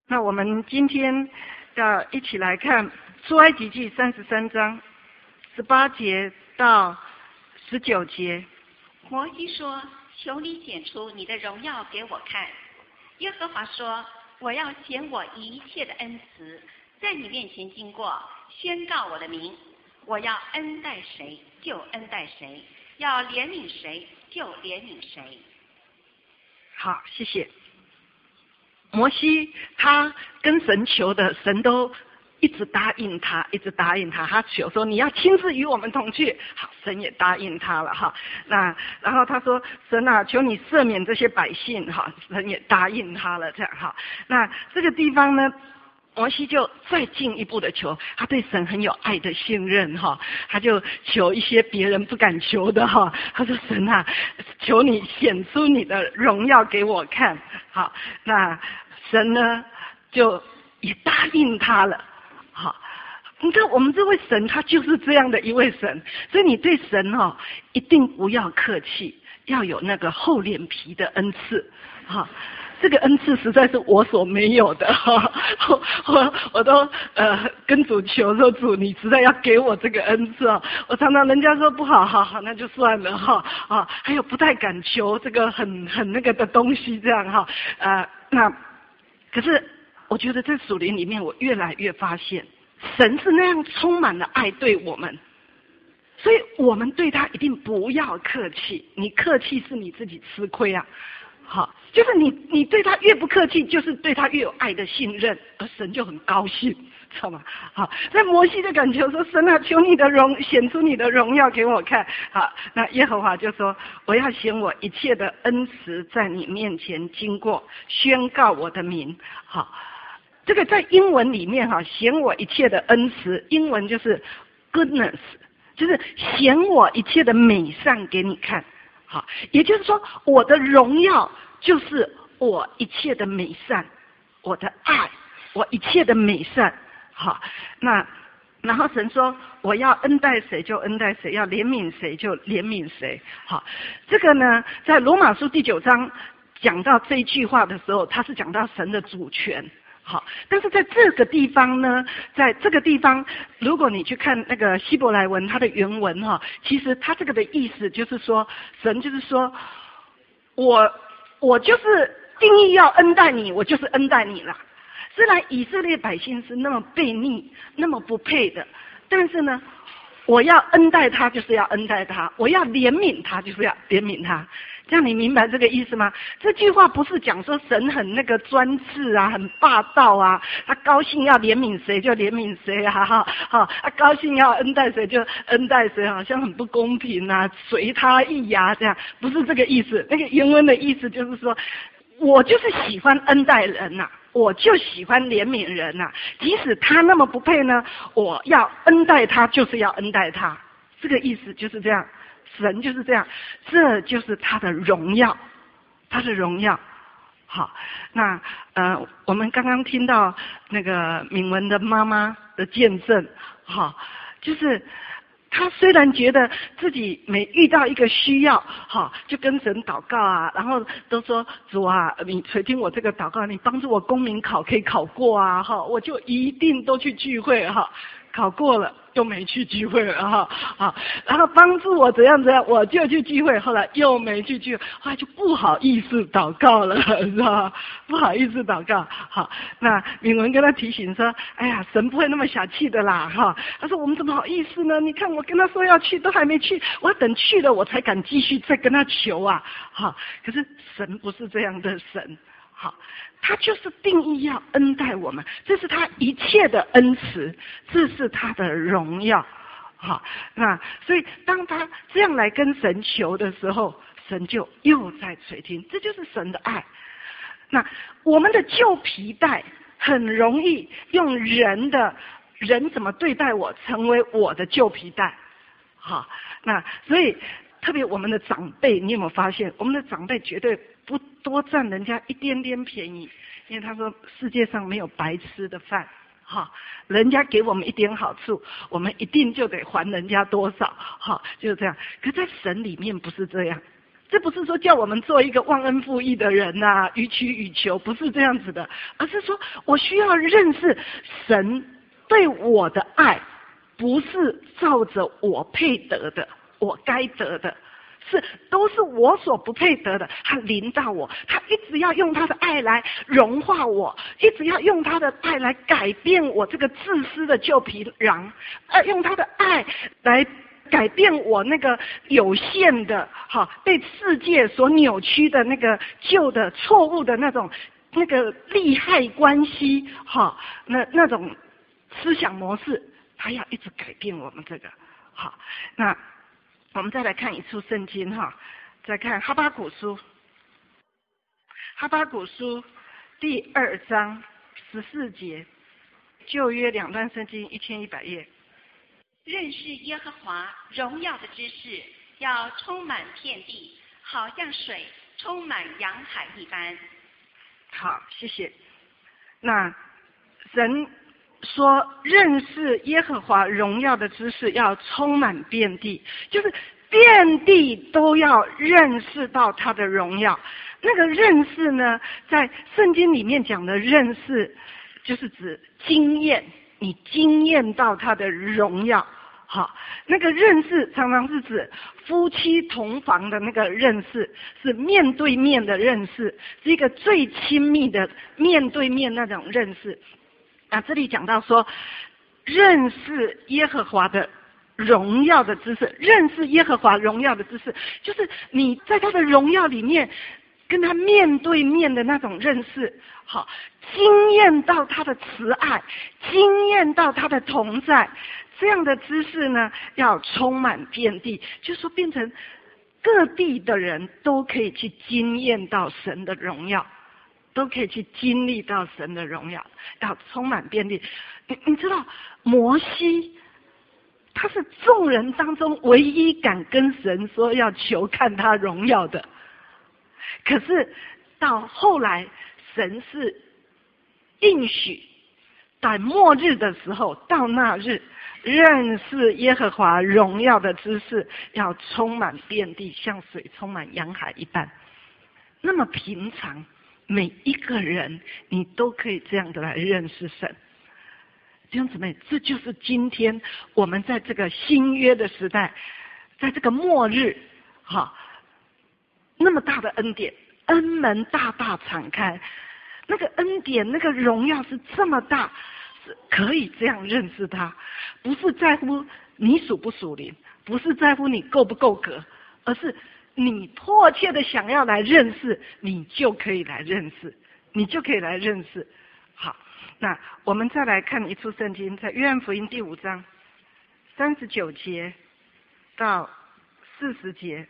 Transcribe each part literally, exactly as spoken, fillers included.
那我们今天要一起来看出埃及记三十三章十八节到十九节。 摩西说：“求你显出你的荣耀给我看。”耶和华说：“我要显我一切的恩慈，在你面前经过，宣告我的名。我要恩待谁就恩待谁，要怜悯谁就怜悯谁。” 好，谢谢。摩西他跟神求的，神都一直答应他，一直答应他。他求说你要亲自与我们同去，好，神也答应他了哈。那然后他说神啊，求你赦免这些百姓哈，神也答应他了，这样哈。那这个地方呢，摩西就再进一步的求，他对神很有爱的信任哈，他就求一些别人不敢求的哈。他说神啊，求你显出你的荣耀给我看。好，那神呢就也答应他了。好，你看我们这位神他就是这样的一位神，所以你对神哦一定不要客气，要有那个厚脸皮的恩赐。哈，这个恩赐实在是我所没有的哈，我我我都呃跟主求说，主你实在要给我这个恩赐哦。我常常人家说不好，好好那就算了哈啊，还有不太敢求这个很很那个的东西这样哈呃那可是我觉得在属灵里面，我越来越发现神是那样充满了爱对我们，所以我们对他一定不要客气，你客气是你自己吃亏啊。好，就是你你对他越不客气，就是对他越有爱的信任，而神就很高兴，知道吗？好，在摩西的感觉说，神啊，求你的荣显出你的荣耀给我看。好，那耶和华就说，我要显我一切的恩慈在你面前经过，宣告我的名。好，这个在英文里面哈，显我一切的恩慈，英文就是 goodness， 就是显我一切的美善给你看。好，也就是说，我的荣耀就是我一切的美善，我的爱，我一切的美善。好，那然后神说，我要恩待谁就恩待谁，要怜悯谁就怜悯谁。好，这个呢，在罗马书第九章讲到这一句话的时候，他是讲到神的主权。好，但是在这个地方呢，在这个地方，如果你去看那个希伯来文，它的原文哈，其实它这个的意思就是说，神就是说，我我就是定义要恩待你，我就是恩待你了。虽然以色列百姓是那么悖逆，那么不配的，但是呢，我要恩待他，就是要恩待他；我要怜悯他，就是要怜悯他。这样你明白这个意思吗？这句话不是讲说神很那个专制啊，很霸道啊，他高兴要怜悯谁就怜悯谁啊，哈，哈，他高兴要恩待谁就恩待谁，好像很不公平啊，随他意啊，这样不是这个意思。那个原文的意思就是说，我就是喜欢恩待人呐、啊，我就喜欢怜悯人呐、啊，即使他那么不配呢，我要恩待他，就是要恩待他。这个意思就是这样。神就是这样，这就是他的荣耀，他的荣耀。好，那呃，我们刚刚听到那个敏文的妈妈的见证，好，就是她虽然觉得自己每遇到一个需要，好，就跟神祷告啊，然后都说主啊，你垂听我这个祷告，你帮助我公民考可以考过啊，哈，我就一定都去聚会哈。考过了又没去聚会了哈，好，然后帮助我怎样怎样，我就去聚会，后来又没去聚会，后来就不好意思祷告了，是吧？不好意思祷告。好，那敏文跟他提醒说，哎呀，神不会那么小气的啦，哈。他说我们怎么好意思呢？你看我跟他说要去，都还没去，我要等去了我才敢继续再跟他求啊，好。可是神不是这样的神。好，他就是定义要恩待我们，这是他一切的恩慈，这是他的荣耀。好，那所以当他这样来跟神求的时候，神就又在垂听，这就是神的爱。那我们的旧皮带很容易用人的人怎么对待我，成为我的旧皮带。好，那所以特别我们的长辈，你有没有发现，我们的长辈绝对不多占人家一点点便宜，因为他说世界上没有白吃的饭，哈，人家给我们一点好处，我们一定就得还人家多少，哈，就是这样。可在神里面不是这样， 这不是说叫我们做一个忘恩负义的人呐、啊，予取予求，不是这样子的，而是说我需要认识神对我的爱，不是照着我配得的，我该得的，是都是我所不配得的，他临到我，他一直要用他的爱来融化我，一直要用他的爱来改变我这个自私的旧皮囊，呃，用他的爱来改变我那个有限的，哈，被世界所扭曲的那个旧的错误的那种那个利害关系，哈，那那种思想模式，他要一直改变我们这个，好，那我们再来看一处圣经哈，再看哈巴谷书，哈巴谷书第二章十四节，旧约两段圣经一千一百页。 认识耶和华荣耀的知识要充满遍地，好像水充满洋海一般。 好，谢谢。那神说认识耶和华荣耀的知识要充满遍地，就是遍地都要认识到他的荣耀。那个认识呢，在圣经里面讲的认识，就是指经验，你经验到他的荣耀。好，那个认识常常是指夫妻同房的那个认识，是面对面的认识，是一个最亲密的面对面那种认识。啊，这里讲到说，认识耶和华的荣耀的知识，认识耶和华荣耀的知识，就是你在他的荣耀里面，跟他面对面的那种认识，好，经验到他的慈爱，经验到他的同在。这样的知识呢，要充满遍地，就是说变成各地的人都可以去经验到神的荣耀，都可以去经历到神的荣耀，要充满遍地。你你知道摩西，他是众人当中唯一敢跟神说要求看他荣耀的，可是到后来神是应许在末日的时候，到那日认识耶和华荣耀的知识要充满遍地，像水充满洋海一般。那么平常每一个人你都可以这样的来认识神。弟兄姊妹，这就是今天我们在这个新约的时代，在这个末日，哈，那么大的恩典，恩门大大敞开，那个恩典那个荣耀是这么大，是可以这样认识他，不是在乎你属不属灵，不是在乎你够不够格，而是你迫切的想要来认识，你就可以来认识，你就可以来认识。好，那我们再来看一处圣经，在约翰福音第五章三十九节到四十节。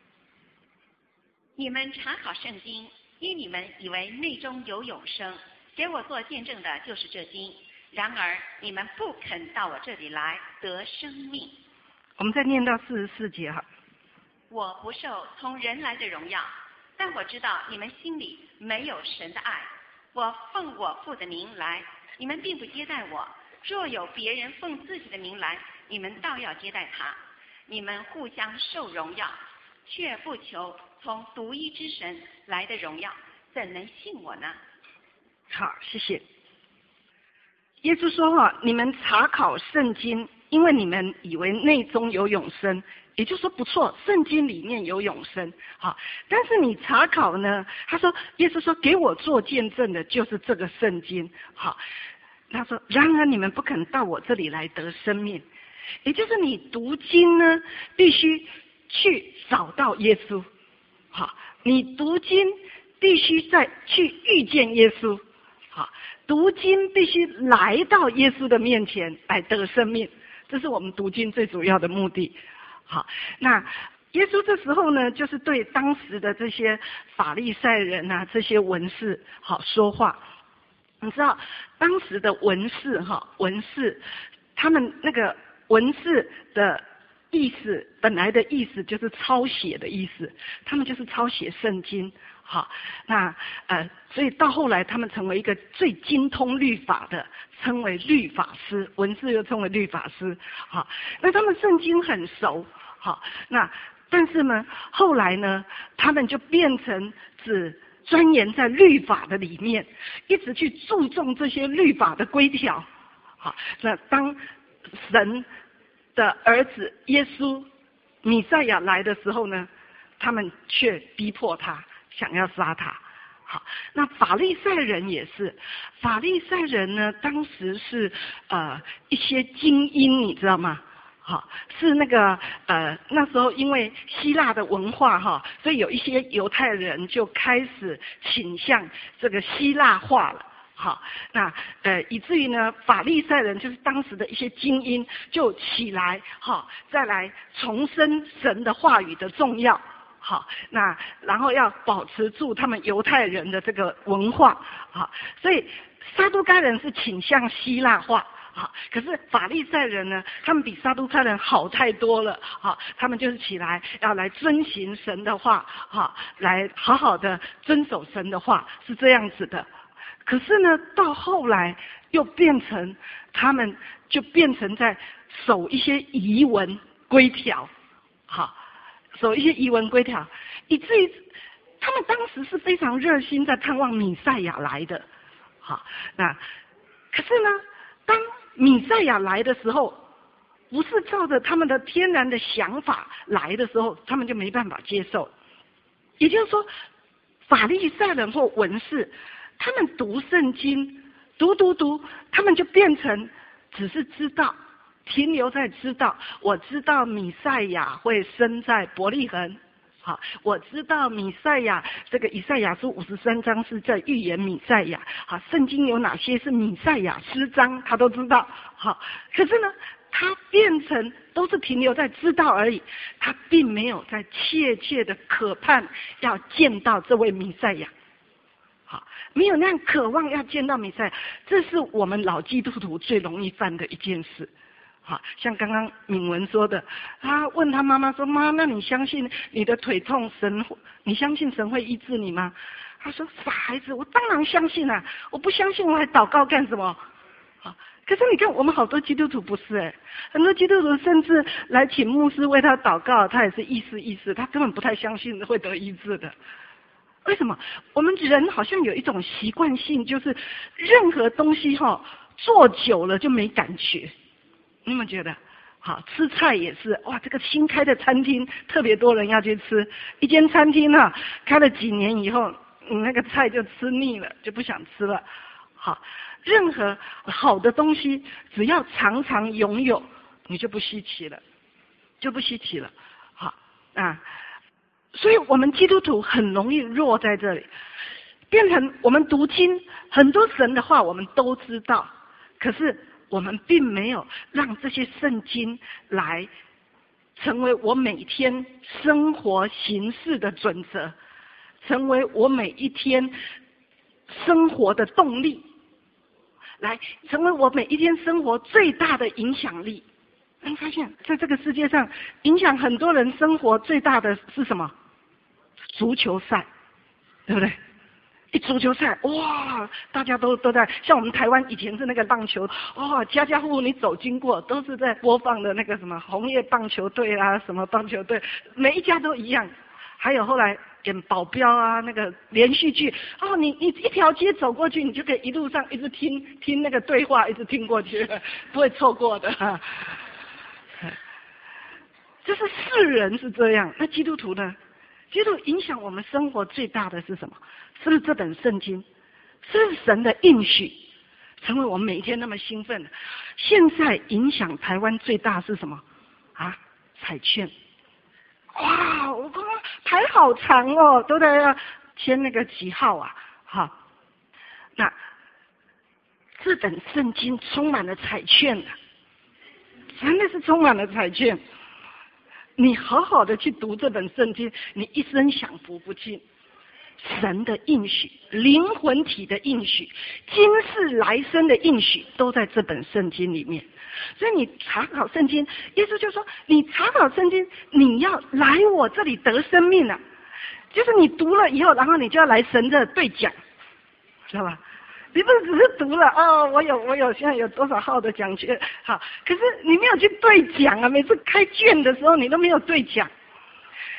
你们查考圣经，因你们以为内中有永生，给我做见证的就是这经。然而你们不肯到我这里来得生命。 我们再念到四十四节哈。 我不受从人来的荣耀，但我知道你们心里没有神的爱。我奉我父的名来，你们并不接待我；若有别人奉自己的名来，你们倒要接待他。你们互相受荣耀，却不求从独一之神来的荣耀，怎能信我呢？ 好，谢谢。耶稣说哈，你们查考圣经，因为你们以为内中有永生，也就是说不错，圣经里面有永生，好，但是你查考呢，他说，耶稣说给我做见证的就是这个圣经，好，他说然而你们不肯到我这里来得生命，也就是你读经呢，必须去找到耶稣，好，你读经必须再去遇见耶稣，好，读经必须来到耶稣的面前来得生命，这是我们读经最主要的目的。好，那耶稣这时候呢，就是对当时的这些法利赛人啊，这些文士好说话。你知道当时的文士哈，文士他们那个文士的意思，本来的意思就是抄写的意思，他们就是抄写圣经。好，那呃，所以到后来他们成为一个最精通律法的，称为律法师，文士又称为律法师。好，那他们圣经很熟。好，那但是呢，后来呢，他们就变成只钻研在律法的里面，一直去注重这些律法的规条。好，那当神的儿子耶稣弥赛亚来的时候呢，他们却逼迫他，想要杀他。好，那法利赛人也是，法利赛人呢，当时是呃一些精英，你知道吗？好，是那个呃那时候因为希腊的文化哈，所以有一些犹太人就开始倾向这个希腊化了。好，那呃以至于呢，法利赛人就是当时的一些精英就起来，好，再来重申神的话语的重要。好，那然后要保持住他们犹太人的这个文化。好，所以撒都该人是倾向希腊化。好，可是法利赛人呢，他们比撒都该人好太多了。好，他们就是起来要来遵行神的话，好，来好好的遵守神的话，是这样子的。可是呢，到后来又变成他们就变成在守一些仪文规条，好，守一些仪文规条，以至于他们当时是非常热心在盼望弥赛亚来的。好，那可是呢，当弥赛亚来的时候，不是照着他们的天然的想法来的时候，他们就没办法接受。也就是说，法利赛人或文士，他们读圣经，读读读，他们就变成只是知道，停留在知道。我知道弥赛亚会生在伯利恒，好，我知道弥赛亚，这个以赛亚书五十三章是在预言弥赛亚。好，圣经有哪些是弥赛亚诗章，他都知道。好，可是呢，他变成都是停留在知道而已，他并没有在切切的渴盼要见到这位弥赛亚。好，没有那样渴望要见到弥赛亚，这是我们老基督徒最容易犯的一件事。好，像刚刚敏文说的，他问他妈妈说：“妈，那你相信你的腿痛神？你相信神会医治你吗？”他说：“傻孩子，我当然相信啊！我不相信我还祷告干什么？”好，可是你看我们好多基督徒不是哎，很多基督徒甚至来请牧师为他祷告，他也是意思意思，他根本不太相信会得医治的。为什么？我们人好像有一种习惯性，就是任何东西哈、哦、做久了就没感觉。你有没有觉得？好，吃菜也是，哇，这个新开的餐厅特别多人要去吃，一间餐厅啊，开了几年以后，你那个菜就吃腻了，就不想吃了。好，任何好的东西，只要常常拥有，你就不稀奇了，就不稀奇了。好啊，所以我们基督徒很容易弱在这里，变成我们读经很多神的话我们都知道，可是我们并没有让这些圣经来成为我每天生活行事的准则，成为我每一天生活的动力，来成为我每一天生活最大的影响力。你发现在这个世界上影响很多人生活最大的是什么？足球赛，对不对？一足球赛，哇，大家都都在，像我们台湾以前是那个棒球，哇，家家户户你走经过都是在播放的那个什么红叶棒球队啊，什么棒球队，每一家都一样。还有后来演保镖啊，那个连续剧，哦，你你一条街走过去，你就可以一路上一直听听那个对话，一直听过去，不会错过的。就是世人是这样，那基督徒呢？基督徒影响我们生活最大的是什么？是不是这本圣经？是不是神的应许？成为我们每一天那么兴奋的。现在影响台湾最大是什么？啊，彩券。哇，我刚刚排好长哦，都在要签那个几号啊？好，那这本圣经充满了彩券啊，真的是充满了彩券。你好好的去读这本圣经，你一生享福不尽。神的应许，灵魂体的应许，今世来生的应许，都在这本圣经里面。所以你查考圣经，耶稣就说：你查考圣经，你要来我这里得生命啊！就是你读了以后，然后你就要来神这对讲，知道吧？你不是只是读了哦，我有我有现在有多少号的奖券，好，可是你没有去对讲啊！每次开卷的时候，你都没有对讲。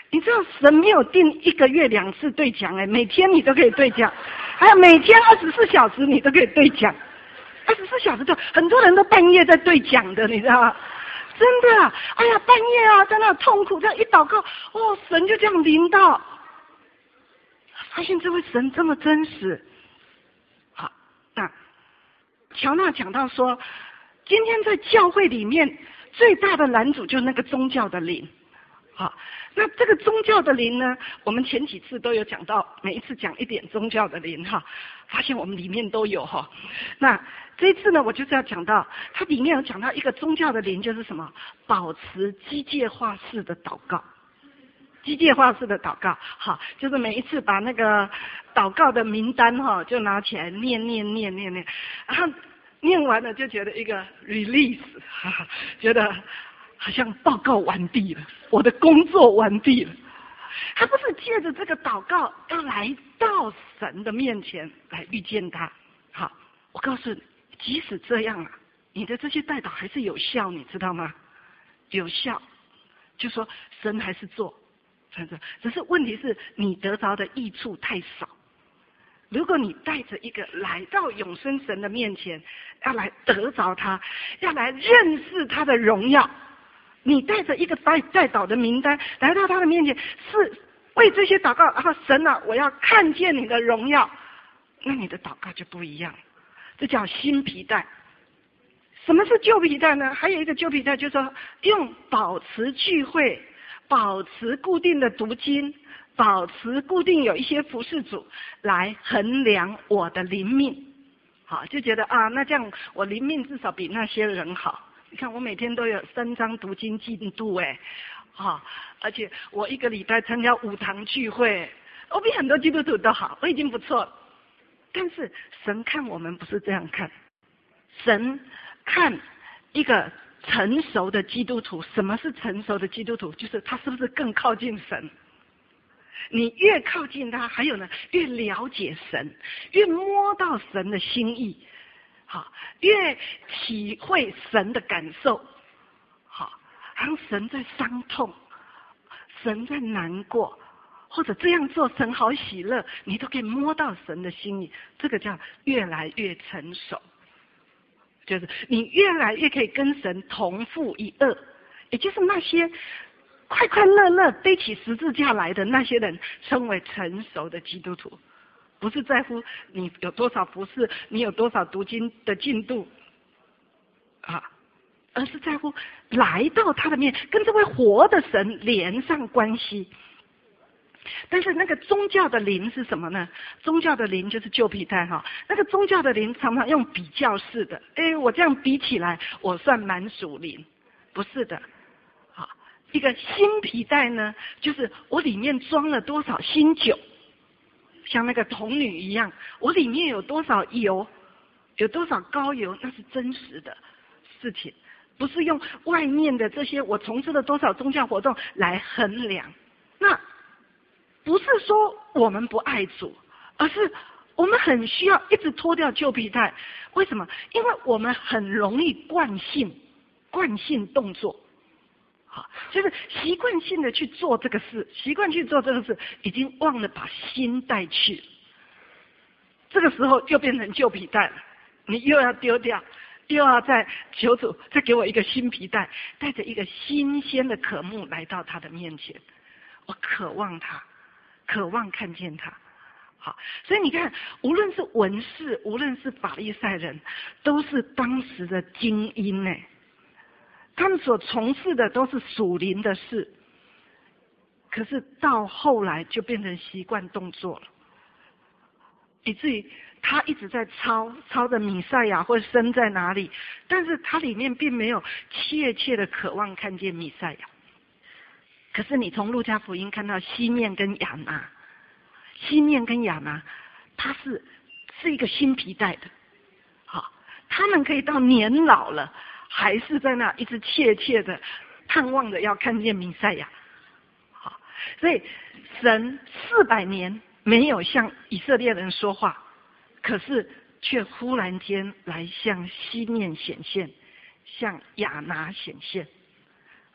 你知道神没有定一个月两次对讲哎，每天你都可以对讲，还有每天二十四小时你都可以对讲，二十四小时就很多人都半夜在对讲的，你知道吗？真的啊，哎呀，半夜啊，在那痛苦，这样一祷告，哦，神就这样临到，发现这位神这么真实。好，那乔纳讲到说，今天在教会里面最大的拦阻就是那个宗教的灵。好，那这个宗教的灵呢，我们前几次都有讲到，每一次讲一点宗教的灵哈，发现我们里面都有哈。那这一次呢，我就是要讲到，它里面有讲到一个宗教的灵，就是什么？保持机械化式的祷告。机械化式的祷告，好，就是每一次把那个祷告的名单哈，就拿起来念念念念念，然后念完了就觉得一个 release， 哈哈，觉得好像报告完毕了，我的工作完毕了。他不是借着这个祷告要来到神的面前来遇见他。好，我告诉你，即使这样啊，你的这些代祷还是有效，你知道吗？有效，就说神还是做。只是问题是你得着的益处太少。如果你带着一个来到永生神的面前，要来得着他，要来认识他的荣耀，你带着一个代代祷的名单来到他的面前，是为这些祷告，然后神啊，我要看见你的荣耀，那你的祷告就不一样。这叫新皮带。什么是旧皮带呢？还有一个旧皮带，就是说用保持聚会，保持固定的读经，保持固定有一些服事组来衡量我的灵命。好，就觉得啊，那这样我灵命至少比那些人好。你看我每天都有三章读经进度哎，好，而且我一个礼拜参加五堂聚会，我比很多基督徒都好，我已经不错了。但是神看我们不是这样看，神看一个成熟的基督徒。什么是成熟的基督徒？就是他是不是更靠近神？你越靠近他，还有呢，越了解神，越摸到神的心意，好，越体会神的感受，好，让神在伤痛，神在难过，或者这样做神好喜乐，你都可以摸到神的心意。这个叫越来越成熟。就是你越来越可以跟神同负一轭，也就是那些快快乐乐背起十字架来的那些人，称为成熟的基督徒。不是在乎你有多少服事，你有多少读经的进度啊，而是在乎来到他的面，跟这位活的神连上关系。但是那个宗教的灵是什么呢？宗教的灵就是旧皮带哈。那个宗教的灵常常用比较式的，哎，我这样比起来，我算蛮属灵，不是的。好，一个新皮带呢，就是我里面装了多少新酒，像那个童女一样，我里面有多少油，有多少膏油，那是真实的事情，不是用外面的这些我从事了多少宗教活动来衡量。那不是说我们不爱主，而是我们很需要一直脱掉旧皮带。为什么？因为我们很容易惯性，惯性动作，好，就是习惯性的去做这个事，习惯去做这个事，已经忘了把心带去。这个时候又变成旧皮带了，你又要丢掉，又要再求主再给我一个新皮带，带着一个新鲜的渴慕来到他的面前。我渴望他。渴望看见他，好，所以你看，无论是文士，无论是法利赛人，都是当时的精英呢。他们所从事的都是属灵的事，可是到后来就变成习惯动作了，以至于他一直在抄抄着弥赛亚会生在哪里，但是他里面并没有切切的渴望看见弥赛亚。可是你从路加福音看到西面跟亚拿，西面跟亚拿，他是是一个新皮带的，好，他们可以到年老了，还是在那一直切切的盼望着要看见弥赛亚，好，所以神四百年没有向以色列人说话，可是却忽然间来向西面显现，向亚拿显现。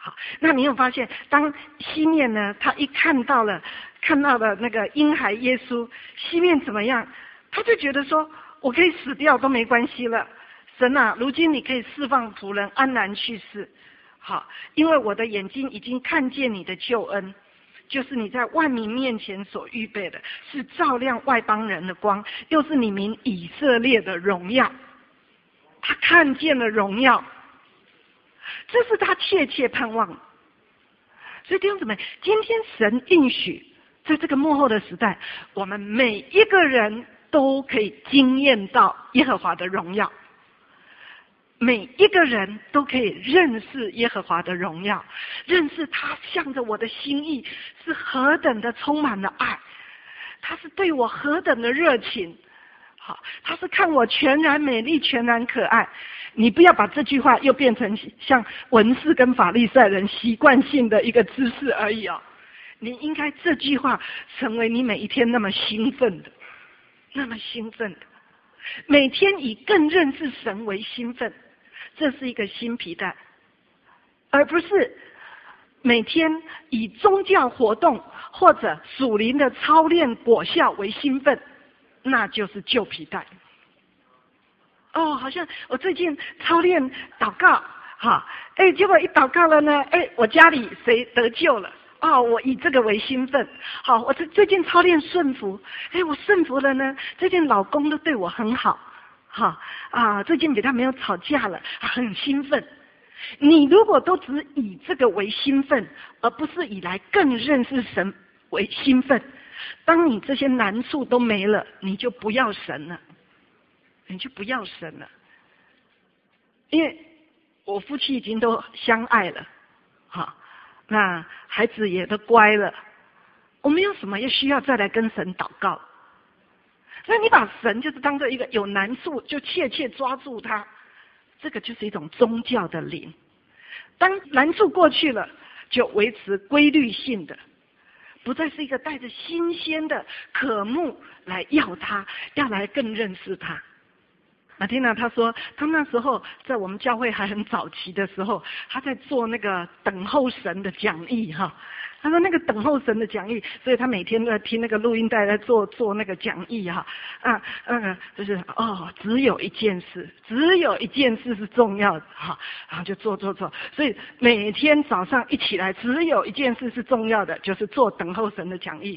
好，那你有发现，当西面呢，他一看到了看到了那个婴孩耶稣，西面怎么样？他就觉得说，我可以死掉都没关系了。神啊，如今你可以释放仆人安然去世。好，因为我的眼睛已经看见你的救恩，就是你在万民面前所预备的，是照亮外邦人的光，又是你民以色列的荣耀。他看见了荣耀。这是他切切盼望的。所以弟兄姊妹，今天神应许在这个末后的时代，我们每一个人都可以经验到耶和华的荣耀，每一个人都可以认识耶和华的荣耀，认识他向着我的心意是何等的充满了爱，他是对我何等的热情。好，他是看我全然美丽，全然可爱。你不要把这句话又变成像文士跟法利赛人习惯性的一个知识而已哦。你应该这句话成为你每一天那么兴奋的，那么兴奋的，每天以更认识神为兴奋，这是一个新皮带，而不是每天以宗教活动或者属灵的操练果效为兴奋，那就是旧皮带。哦，好像我最近操练祷告，哈，哎，结果一祷告了呢，哎，我家里谁得救了？哦，我以这个为兴奋。好，我最最近操练顺服，哎，我顺服了呢，最近老公都对我很好，哈啊，最近比他没有吵架了，很兴奋。你如果都只以这个为兴奋，而不是以来更认识神为兴奋，当你这些难处都没了，你就不要神了，你就不要神了。因为我夫妻已经都相爱了，哈，那孩子也都乖了，我没有什么也需要再来跟神祷告。所以你把神就是当做一个有难处就切切抓住他，这个就是一种宗教的灵。当难处过去了，就维持规律性的，不再是一个带着新鲜的渴慕来要他，要来更认识他。马蒂娜她说，她那时候在我们教会还很早期的时候，她在做那个等候神的讲义哈。她说那个等候神的讲义，所以她每天都在听那个录音带，在做做那个讲义哈。啊，嗯，就是哦，只有一件事，只有一件事是重要的哈，然后就做做做。所以每天早上一起来，只有一件事是重要的，就是做等候神的讲义，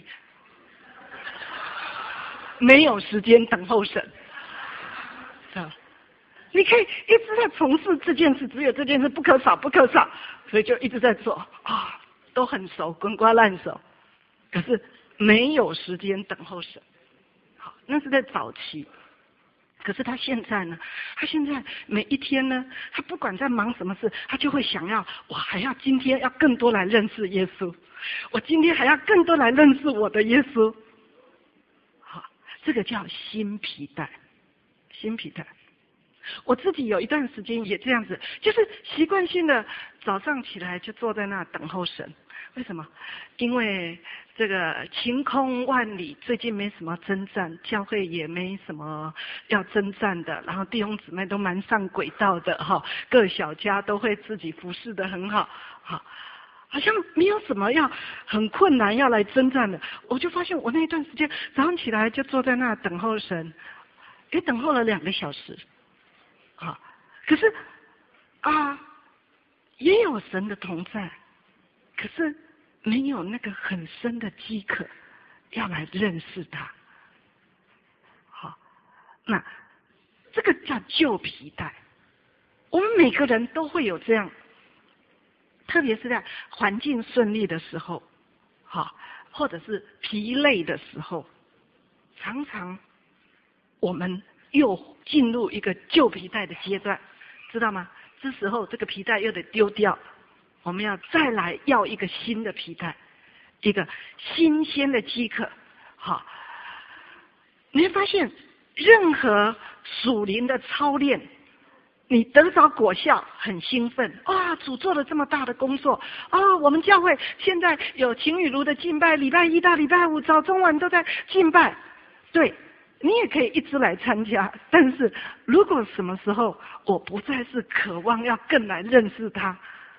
没有时间等候神。你可以一直在从事这件事，只有这件事不可少，不可少，所以就一直在做啊，都很熟，滚瓜烂熟，可是没有时间等候神。好，那是在早期。可是他现在呢？他现在每一天呢，他不管在忙什么事，他就会想要，我还要今天要更多来认识耶稣，我今天还要更多来认识我的耶稣。好，这个叫新皮带，新皮带。我自己有一段时间也这样子，就是习惯性的早上起来就坐在那等候神。为什么？因为这个晴空万里，最近没什么征战，教会也没什么要征战的，然后弟兄姊妹都蛮上轨道的哈，各小家都会自己服侍得很好，好，好像没有什么要很困难要来征战的。我就发现我那一段时间早上起来就坐在那等候神，也等候了两个小时。啊，可是啊，也有神的同在，可是没有那个很深的饥渴要来认识他。好，那这个叫旧皮带。我们每个人都会有这样，特别是在环境顺利的时候，好，或者是疲累的时候，常常我们又进入一个旧皮带的阶段，知道吗？这时候这个皮带又得丢掉，我们要再来要一个新的皮带，一个新鲜的饥渴。好，你会发现任何属灵的操练，你得着果效很兴奋啊！主做了这么大的工作啊！我们教会现在有晴雨如的敬拜，礼拜一到礼拜五早中晚都在敬拜，对。你也可以一直来参加，但是如果什么时候我不再是渴望要更来认识他，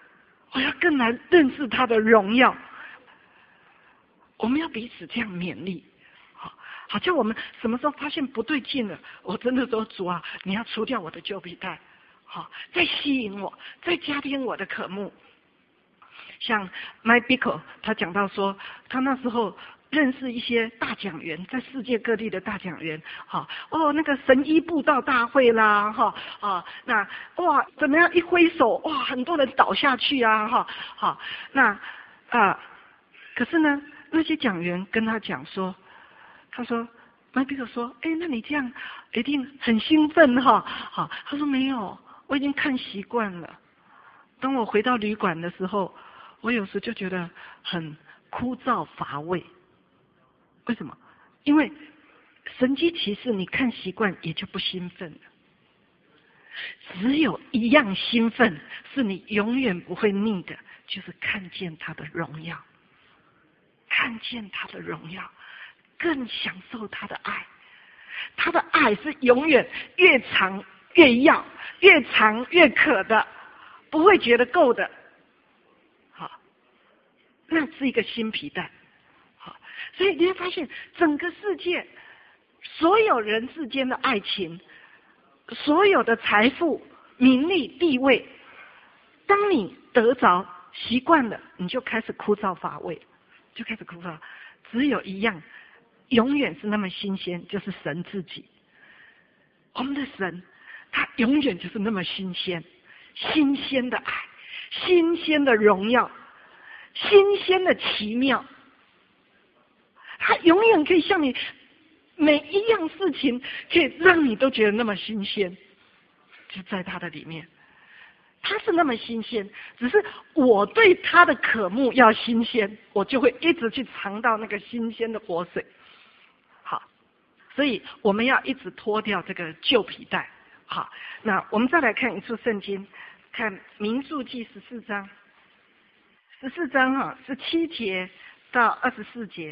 我要更来认识他的荣耀。我们要彼此这样勉励，好，好像我们什么时候发现不对劲了，我真的说主啊，你要除掉我的旧皮带，好，再吸引我，再加添我的渴慕。像 Mike Bickle 他讲到说，他那时候认识一些大讲员，在世界各地的大讲员，好哦，那个神医布道大会啦，哈啊，那哇怎么样一挥手，哇很多人倒下去啊，哈好，那啊，可是呢，那些讲员跟他讲说，他说 Mike Bickle 说，哎，那你这样一定很兴奋哈，好，他说没有，我已经看习惯了。当我回到旅馆的时候，我有时就觉得很枯燥乏味。为什么？因为神迹奇事你看习惯也就不兴奋了。只有一样兴奋是你永远不会腻的，就是看见他的荣耀，看见他的荣耀，更享受他的爱。他的爱是永远越长越要，越长越渴的，不会觉得够的。好，那是一个新皮带。好，所以你会发现整个世界所有人之间的爱情，所有的财富、名利、地位，当你得着习惯了，你就开始枯燥乏味，就开始枯燥。只有一样永远是那么新鲜，就是神自己。我们的神他永远就是那么新鲜，新鲜的爱，新鲜的荣耀，新鲜的奇妙。他永远可以向你每一样事情，可以让你都觉得那么新鲜，就在他的里面。他是那么新鲜，只是我对他的渴慕要新鲜，我就会一直去尝到那个新鲜的活水。好，所以我们要一直脱掉这个旧皮带。好，那我们再来看一处圣经，看民数记十四章，十四章哈、啊、十七节到二十四节。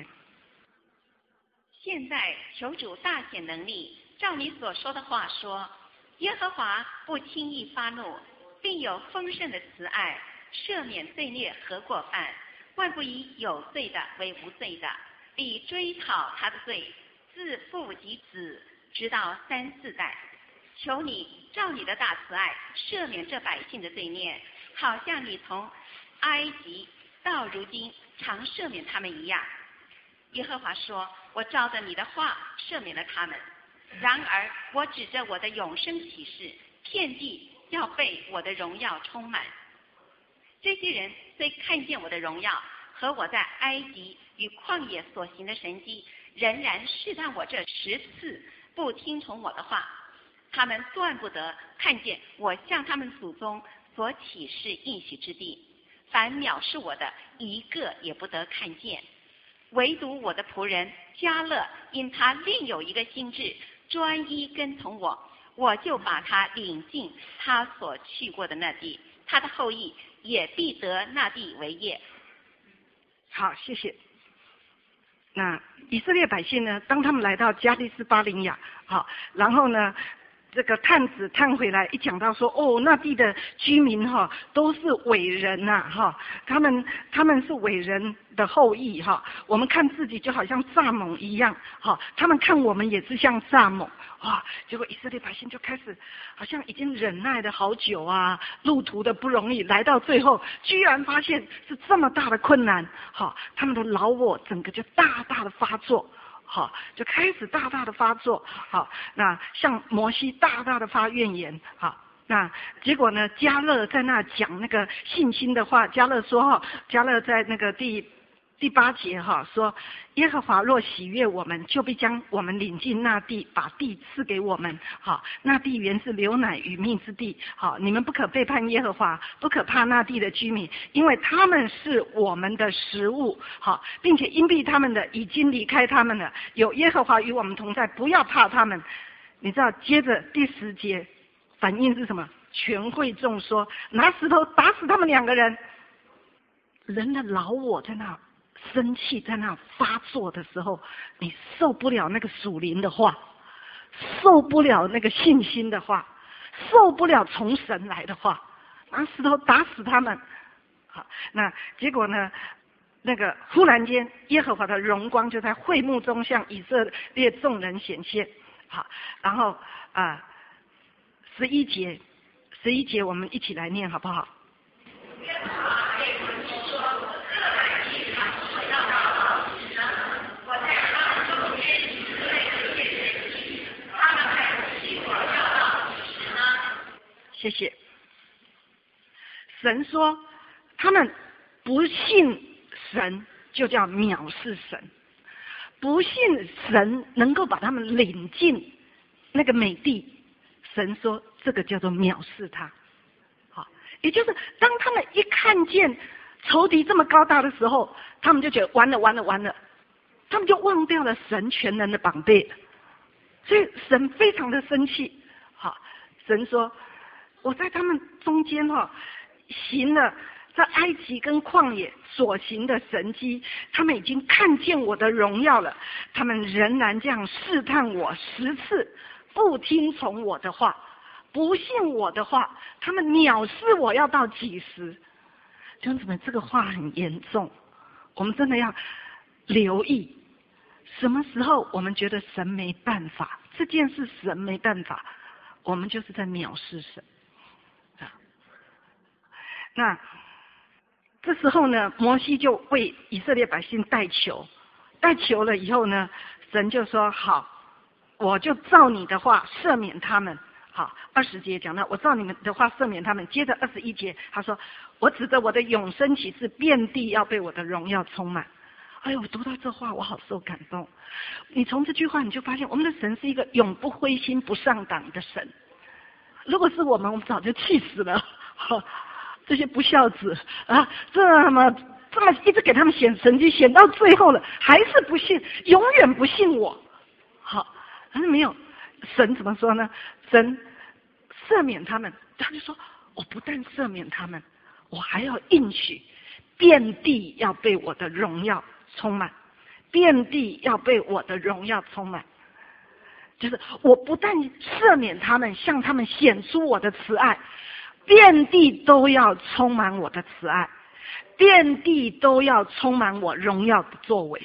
现在求主大显能力，照你所说的话说，耶和华不轻易发怒，并有丰盛的慈爱，赦免罪孽和过犯，万不以有罪的为无罪的，必追讨他的罪，自父及子，直到三四代。求你照你的大慈爱赦免这百姓的罪孽，好像你从埃及到如今常赦免他们一样。耶和华说，我照着你的话赦免了他们，然而我指着我的永生启示，遍地要被我的荣耀充满。这些人虽看见我的荣耀和我在埃及与旷野所行的神迹，仍然试探我这十次，不听从我的话，他们断不得看见我向他们祖宗所启示应许之地，凡藐视我的一个也不得看见。唯独我的仆人迦勒，因他另有一个心志，专一跟从我，我就把他领进他所去过的那地，他的后裔也必得那地为业。 好，谢谢。那以色列百姓呢，当他们来到加利斯巴林亚，好，然后呢这个探子探回来，一讲到说，哦，那地的居民哈都是伟人呐、啊、哈，他们他们是伟人的后裔哈，我们看自己就好像蚱蜢一样哈，他们看我们也是像蚱蜢哇，结果以色列百姓就开始好像已经忍耐了好久啊，路途的不容易，来到最后居然发现是这么大的困难，好，他们的老我整个就大大的发作。好，就开始大大的发作。好，那向摩西大大的发怨言。好，那结果呢？迦勒在那讲那个信心的话。迦勒说哈，迦勒在那个第第八节哈说，耶和华若喜悦我们，就必将我们领进那地，把地赐给我们。好，那地原是流奶与蜜之地。好，你们不可背叛耶和华，不可怕那地的居民，因为他们是我们的食物。好，并且因避他们的已经离开他们了，有耶和华与我们同在，不要怕他们。你知道，接着第十节反应是什么？全会众说，拿石头打死他们两个人。人的老我在那生气，在那发作的时候，你受不了那个属灵的话，受不了那个信心的话，受不了从神来的话，拿石头打死他们。 好，那结果呢？那个忽然间，耶和华的荣光就在会幕中向以色列众人显现。好，然后啊，十一节，十一节我们一起来念好不好？谢谢。神说，他们不信神，就叫藐视神；不信神能够把他们领进那个美地，神说这个叫做藐视他。好，也就是当他们一看见仇敌这么高大的时候，他们就觉得完了完了完了，他们就忘掉了神全能的膀臂，所以神非常的生气。好，神说，我在他们中间哈、哦、行了在埃及跟旷野所行的神迹，他们已经看见我的荣耀了，他们仍然这样试探我十次，不听从我的话，不信我的话，他们藐视我要到几时？弟兄姊妹，这个话很严重，我们真的要留意，什么时候我们觉得神没办法，这件事神没办法，我们就是在藐视神。那这时候呢，摩西就为以色列百姓代求，代求了以后呢，神就说好，我就照你的话赦免他们。好，二十节讲到我照你们的话赦免他们。接着二十一节他说，我指着我的永生启示，遍地要被我的荣耀充满。哎呦，我读到这话我好受感动。你从这句话你就发现，我们的神是一个永不灰心不上党的神。如果是我们，我们早就气死了。这些不孝子啊，这么这么一直给他们显神迹，显到最后了，还是不信，永远不信我。好，但是没有，神怎么说呢？神赦免他们，他就说，我不但赦免他们，我还要应许，遍地要被我的荣耀充满，遍地要被我的荣耀充满。就是我不但赦免他们，向他们显出我的慈爱，遍地都要充满我的慈爱，遍地都要充满我荣耀的作为。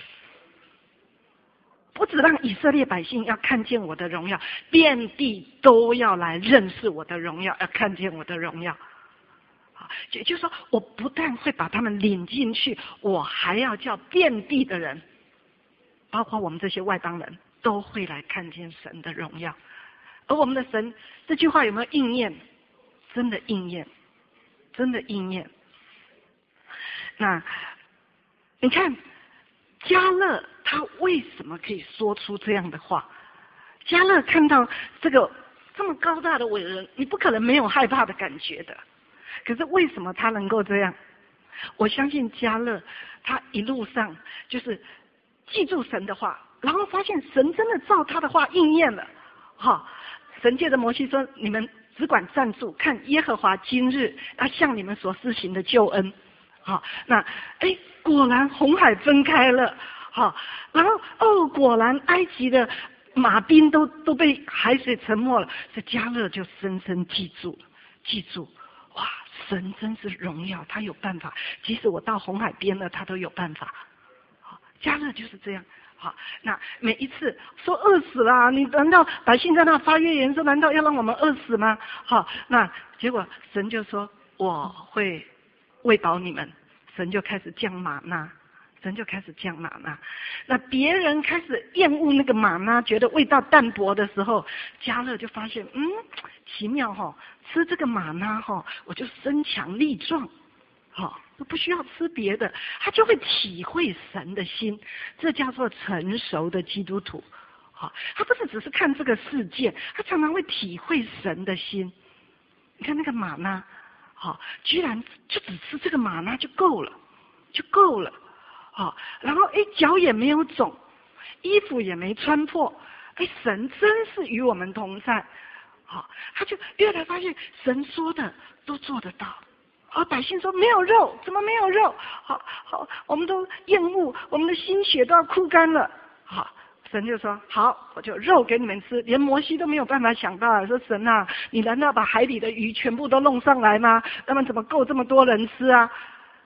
不只让以色列百姓要看见我的荣耀，遍地都要来认识我的荣耀，要看见我的荣耀。也就是说，我不但会把他们领进去，我还要叫遍地的人，包括我们这些外邦人，都会来看见神的荣耀。而我们的神，这句话有没有应验？真的应验，真的应验。那你看迦勒他为什么可以说出这样的话？迦勒看到这个这么高大的伟人，你不可能没有害怕的感觉的。可是为什么他能够这样？我相信迦勒他一路上就是记住神的话，然后发现神真的照他的话应验了。好，神借着摩西说，你们只管站住，看耶和华今日要向你们所施行的救恩。好，那哎，果然红海分开了。好，然后哦，果然埃及的马兵都都被海水沉没了。这迦勒就深深记住了，记住，哇，神真是荣耀，他有办法，即使我到红海边了，他都有办法。好，迦勒就是这样。好，那每一次说饿死了，你难道百姓在那发怨言说，难道要让我们饿死吗？好，那结果神就说，我会喂饱你们。神就开始降玛纳，神就开始降玛纳。那别人开始厌恶那个玛纳，觉得味道淡薄的时候，迦勒就发现，嗯，奇妙哈、哦，吃这个玛纳哈、哦，我就身强力壮。好，都不需要吃别的，他就会体会神的心，这叫做成熟的基督徒。好，他不是只是看这个世界，他常常会体会神的心。你看那个玛纳，好，居然就只吃这个玛纳就够了，就够了。好，然后哎，脚也没有肿，衣服也没穿破，哎，神真是与我们同在。好，他就越来发现神说的都做得到。而百姓说没有肉，怎么没有肉？好好，我们都厌恶，我们的心血都要枯干了。好，神就说好，我就肉给你们吃。连摩西都没有办法想到，说神啊，你难道把海里的鱼全部都弄上来吗？那么怎么够这么多人吃啊？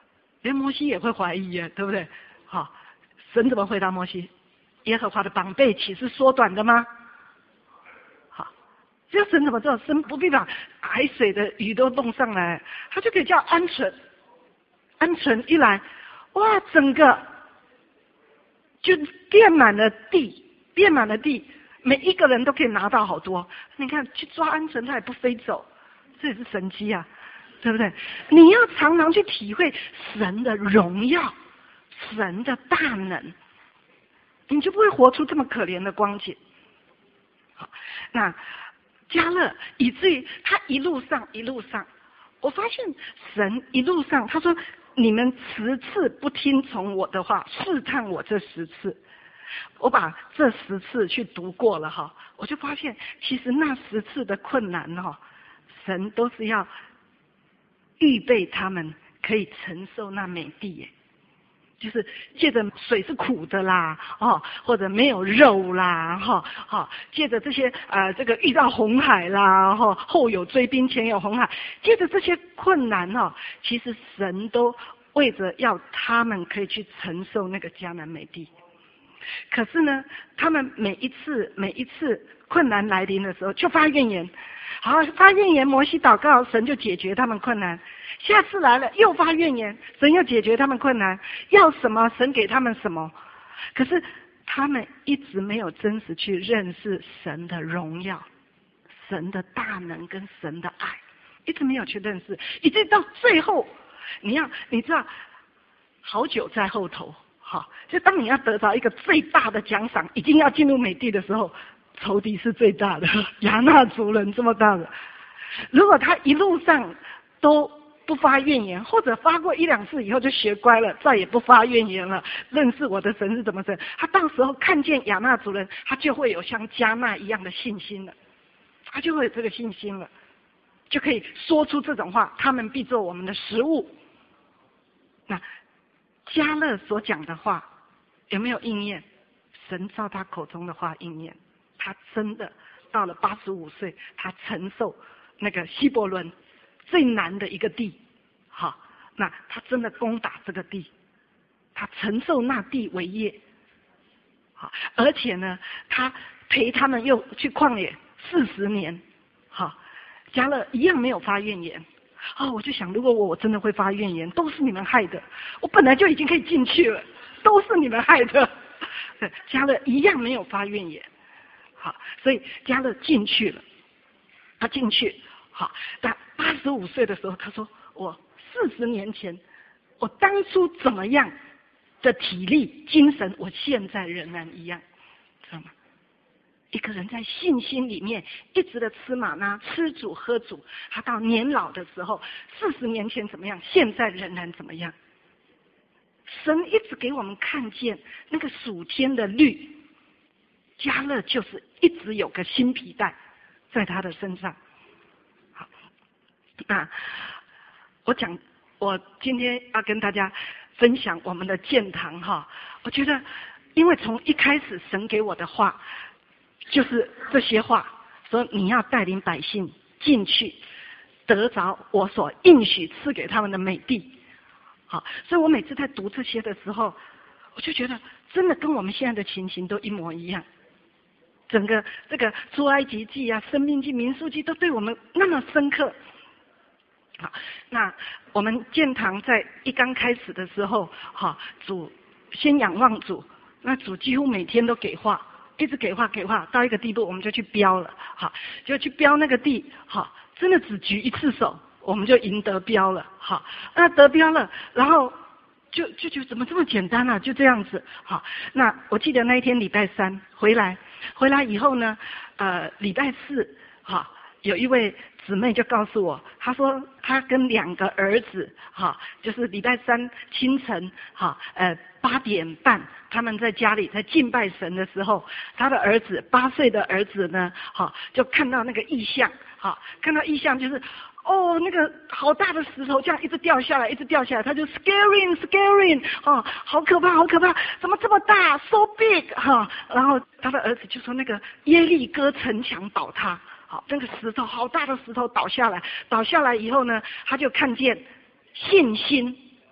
连摩西也会怀疑耶，对不对？好，神怎么回答摩西？耶和华的膀臂岂是缩短的吗？好，这神怎么做？神不必把海水的鱼都弄上来，他就可以叫鹌鹑，鹌鹑一来，哇，整个就遍满了地，遍满了地，每一个人都可以拿到好多。你看，去抓鹌鹑，它也不飞走，这也是神迹啊，对不对？你要常常去体会神的荣耀，神的大能，你就不会活出这么可怜的光景。好，那迦勒以至于他一路上一路上，我发现神一路上他说，你们十次不听从我的话，试探我这十次。我把这十次去读过了哈，我就发现其实那十次的困难哈，神都是要预备他们可以承受那美地耶。就是借着水是苦的啦，哦，或者没有肉啦，哈、哦，好，借着这些呃，这个遇到红海啦，哈、哦，后有追兵，前有红海，借着这些困难哈、哦，其实神都为着要他们可以去承受那个迦南美地。可是呢，他们每一次每一次困难来临的时候，就发怨言。好，发怨言，摩西祷告，神就解决他们困难。下次来了，又发怨言，神又解决他们困难。要什么，神给他们什么。可是他们一直没有真实去认识神的荣耀、神的大能跟神的爱，一直没有去认识，以至到最后，你要你知道，好久在后头。好，就当你要得到一个最大的奖赏，已经要进入美地的时候，仇敌是最大的，亚衲族人这么大的。如果他一路上都不发怨言，或者发过一两次以后就学乖了，再也不发怨言了，认识我的神是怎么神，他到时候看见亚衲族人，他就会有像迦纳一样的信心了，他就会有这个信心了，就可以说出这种话，他们必做我们的食物。那迦勒所讲的话有没有应验？神照他口中的话应验，他真的到了八十五岁，他承受那个希伯伦最难的一个地，好，那他真的攻打这个地，他承受那地为业，好，而且呢，他陪他们又去旷野四十年，好，迦勒一样没有发怨言。哦，我就想，如果我我真的会发怨言，都是你们害的，我本来就已经可以进去了，都是你们害的。迦勒一样没有发怨言，好，所以迦勒进去了，他进去，好，但八十五岁的时候，他说：“我四十年前，我当初怎么样的体力、精神，我现在仍然一样，知道吗？”一个人在信心里面一直的吃玛纳，吃主喝主，他到年老的时候，四十年前怎么样，现在仍然怎么样？神一直给我们看见那个属天的律，迦勒就是一直有个新皮带在他的身上。好，那我讲，我今天要跟大家分享我们的建堂哈，我觉得，因为从一开始神给我的话。就是这些话，说你要带领百姓进去，得着我所应许赐给他们的美地。好，所以我每次在读这些的时候，我就觉得真的跟我们现在的情形都一模一样。整个这个出埃及记啊、生命记、民数记都对我们那么深刻。好，那我们建堂在一刚开始的时候，好，主先仰望主，那主几乎每天都给话。一直给话给话，到一个地步我们就去标了，好，就去标那个地，好，真的只举一次手，我们就赢得标了，好，那得标了，然后就就就怎么这么简单啊？就这样子，好，那我记得那一天礼拜三回来，回来以后呢，呃，礼拜四，好，有一位姊妹就告诉我，她说她跟两个儿子，哈，就是礼拜三清晨，哈，呃，八点半，他们在家里在敬拜神的时候，他的儿子八岁的儿子呢，哈，就看到那个异象，哈，看到异象就是，哦，那个好大的石头这样一直掉下来，一直掉下来，他就 scaring scaring， 哦，好可怕，好可怕，怎么这么大 ，so big， 哈，然后他的儿子就说那个耶利哥城墙倒塌。好，那个石头好大的石头倒下来，倒下来以后呢，他就看见信心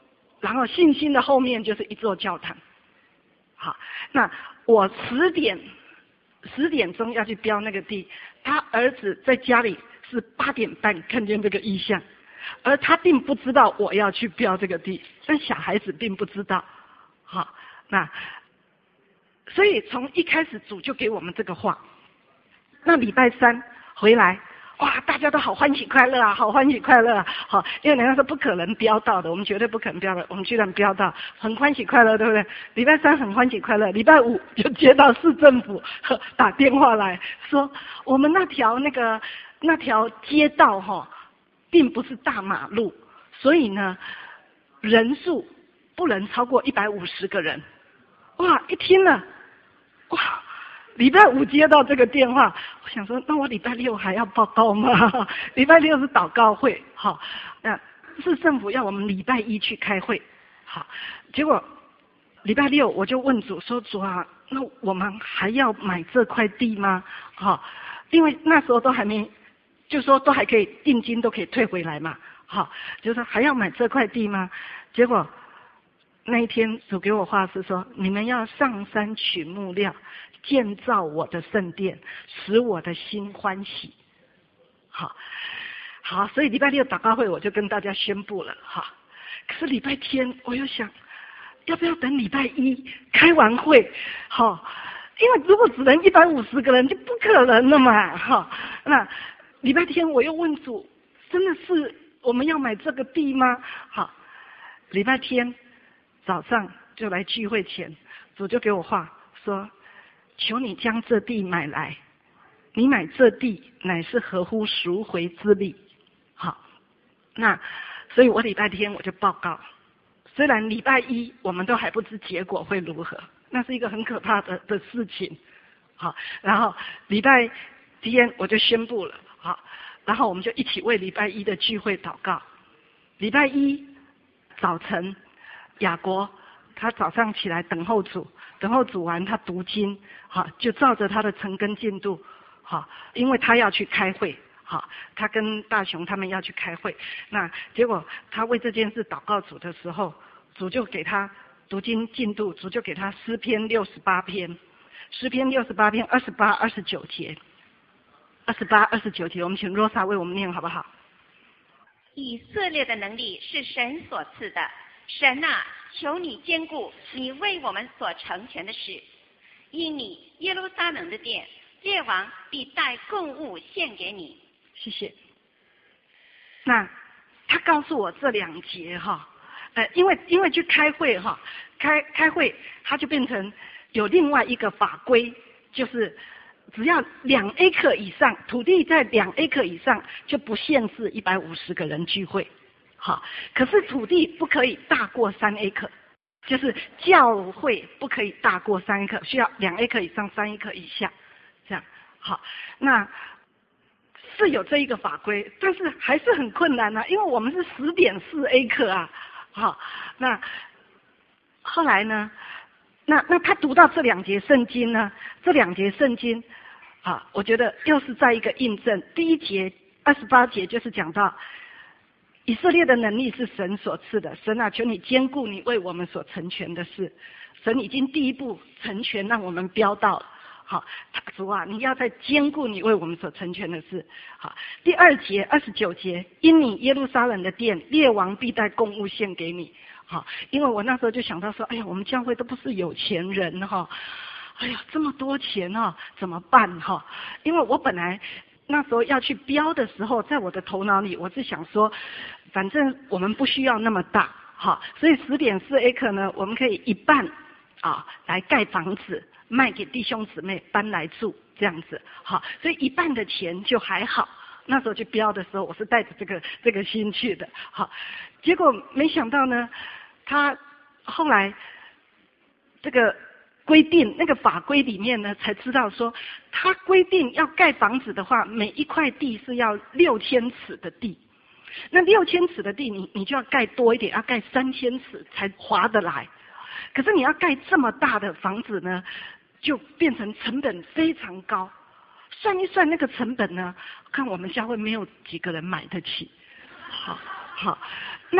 然后信心的后面就是一座教堂。好，那我十点十点钟要去标那个地，他儿子在家里是八点半看见这个意象，而他并不知道我要去标这个地，但小孩子并不知道。好，那所以从一开始主就给我们这个话。那礼拜三回来，哇，大家都好欢喜快乐啊，好欢喜快乐啊！好，因为人家说不可能标到的，我们绝对不可能标的，我们居然标到，很欢喜快乐，对不对？礼拜三很欢喜快乐，礼拜五就接到市政府打电话来说，我们那条那个那条街道哈，并不是大马路，所以呢，人数不能超过一百五十个人。哇，一听了，哇！礼拜五接到这个电话，我想说，那我礼拜六还要报告吗？礼拜六是祷告会，好，那市政府要我们礼拜一去开会，好，结果礼拜六我就问主说，主啊，那我们还要买这块地吗？好，因为那时候都还没，就说都还可以定金都可以退回来嘛，好，就说还要买这块地吗？结果那一天主给我话是说，你们要上山取木料，建造我的圣殿，使我的心欢喜。好，好，所以礼拜六祷告会我就跟大家宣布了哈。可是礼拜天我又想，要不要等礼拜一开完会？好，因为如果只能一百五十个人就不可能了嘛。哈，那礼拜天我又问主，真的是我们要买这个地吗？好，礼拜天早上就来聚会前，主就给我话说，求你将这地买来，你买这地乃是合乎赎回之力。好，那所以我礼拜天我就报告，虽然礼拜一我们都还不知结果会如何，那是一个很可怕的的事情。好，然后礼拜天我就宣布了，好，然后我们就一起为礼拜一的聚会祷告。礼拜一早晨，雅国他早上起来等候主，等候主完他读经，好，就照着他的晨更进度，好，因为他要去开会，好，他跟大雄他们要去开会，那结果他为这件事祷告主的时候，主就给他读经进度，主就给他诗篇六十八篇，诗篇六十八篇二十八、二十九节，二十八、二十九节，我们请 Rosa 为我们念好不好？ 以色列的能力是神所赐的，神啊，求你坚固你为我们所成全的事，因你耶路撒冷的殿，列王必带供物献给你。 谢谢。那他告诉我这两节哈，呃，因为因为去开会哈，开开会他就变成有另外一个法规，就是只要两 acre 以上，土地在两 acre 以上就不限制一百五十个人聚会。好，可是土地不可以大过三 acre， 就是教会不可以大过三 acre， 需要两 acre 以上，三 acre 以下，这样。好，那是有这一个法规，但是还是很困难啊，因为我们是 十点四 acre 啊。好，那后来呢？那那他读到这两节圣经呢？这两节圣经，啊，我觉得又是在一个印证。第一节二十八节就是讲到以色列的能力是神所赐的，神啊，求你坚固你为我们所成全的事。神已经第一步成全，让我们标到了。好，主啊，你要再坚固你为我们所成全的事。好，第二节二十九节，因你耶路撒冷的殿，列王必带供物献给你。好，因为我那时候就想到说，哎呀，我们教会都不是有钱人哈，哎呀，这么多钱啊，怎么办哈？因为我本来那时候要去标的时候，在我的头脑里，我是想说，反正我们不需要那么大，哈，所以 十点四 acre 呢，我们可以一半啊来盖房子，卖给弟兄姊妹搬来住，这样子，好，所以一半的钱就还好。那时候去标的时候，我是带着这个这个心去的，好，结果没想到呢，他后来这个规定那个法规里面呢，才知道说，他规定要盖房子的话，每一块地是要六千尺的地，那六千尺的地你你就要盖多一点，要盖三千尺才划得来。可是你要盖这么大的房子呢，就变成成本非常高。算一算那个成本呢，看我们教会没有几个人买得起。好，好，那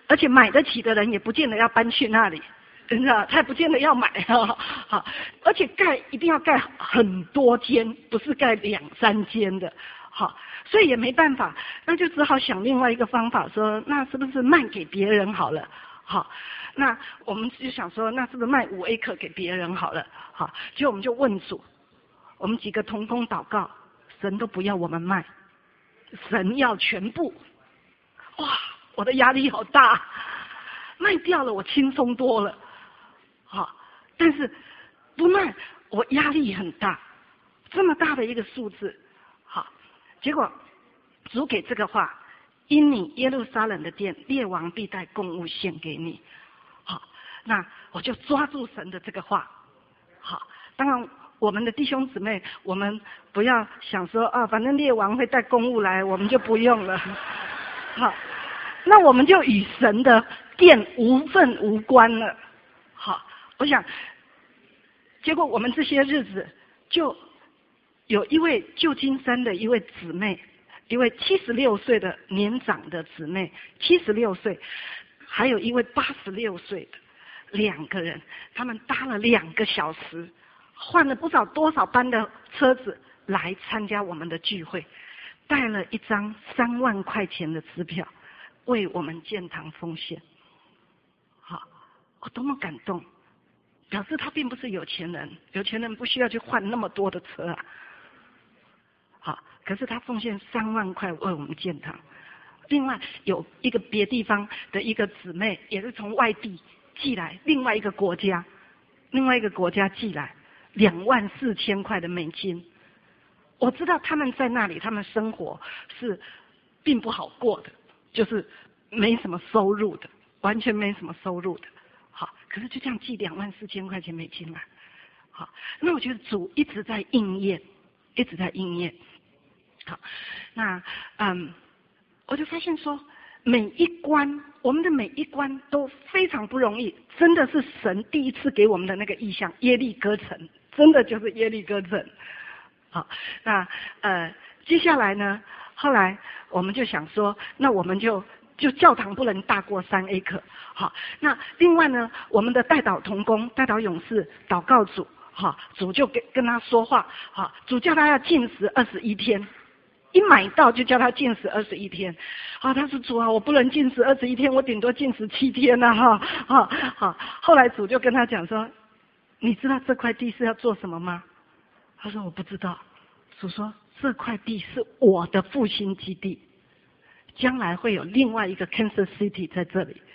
而且买得起的人也不见得要搬去那里，你知道，他也不见得要买哈。好，而且盖一定要盖很多间，不是盖两三间的。好，所以也没办法，那就只好想另外一个方法，说那是不是卖给别人好了？好，那我们就想说，那是不是卖五 acre 给别人好了？好，结果我们就问主，我们几个同工祷告，神都不要我们卖，神要全部。哇，我的压力好大，卖掉了我轻松多了。好，但是不卖我压力很大，这么大的一个数字。好，结果主给这个话，因你耶路撒冷的殿，列王必带供物献给你。好，那我就抓住神的这个话。好，当然我们的弟兄姊妹，我们不要想说啊，反正列王会带供物来，我们就不用了。好，那我们就与神的殿无份无关了。好，我想，结果我们这些日子就有一位旧金山的一位姊妹，一位七十六岁的年长的姊妹，七十六岁，还有一位八十六岁的，两个人，他们搭了两个小时，换了不少多少班的车子来参加我们的聚会，带了一张三万块钱的支票，为我们建堂奉献。好，我多么感动！表示他并不是有钱人，有钱人不需要去换那么多的车啊。好，可是他奉献三万块为我们建堂。另外有一个别地方的一个姊妹，也是从外地寄来，另外一个国家，另外一个国家寄来两万四千块的美金。我知道他们在那里，他们生活是并不好过的，就是没什么收入的，完全没什么收入的。好，可是就这样寄两万四千块钱美金来。好，那我觉得主一直在应验，一直在应验。好，那嗯，我就发现说，每一关，我们的每一关都非常不容易，真的是神第一次给我们的那个意象，耶利哥城，真的就是耶利哥城。好，那呃，接下来呢，后来我们就想说，那我们就就教堂不能大过三 acre。好，那另外呢，我们的代祷同工、代祷勇士、祷告主，好，主就跟跟他说话，好，主叫他要禁食二十一天。一买到就叫他禁食二十一天，啊，他说主啊，我不能禁食二十一天，我顶多禁食七天呐，哈，好，好。后来主就跟他讲说，你知道这块地是要做什么吗？他说我不知道。主说这块地是我的复兴基地，将来会有另外一个 Kansas City 在这里。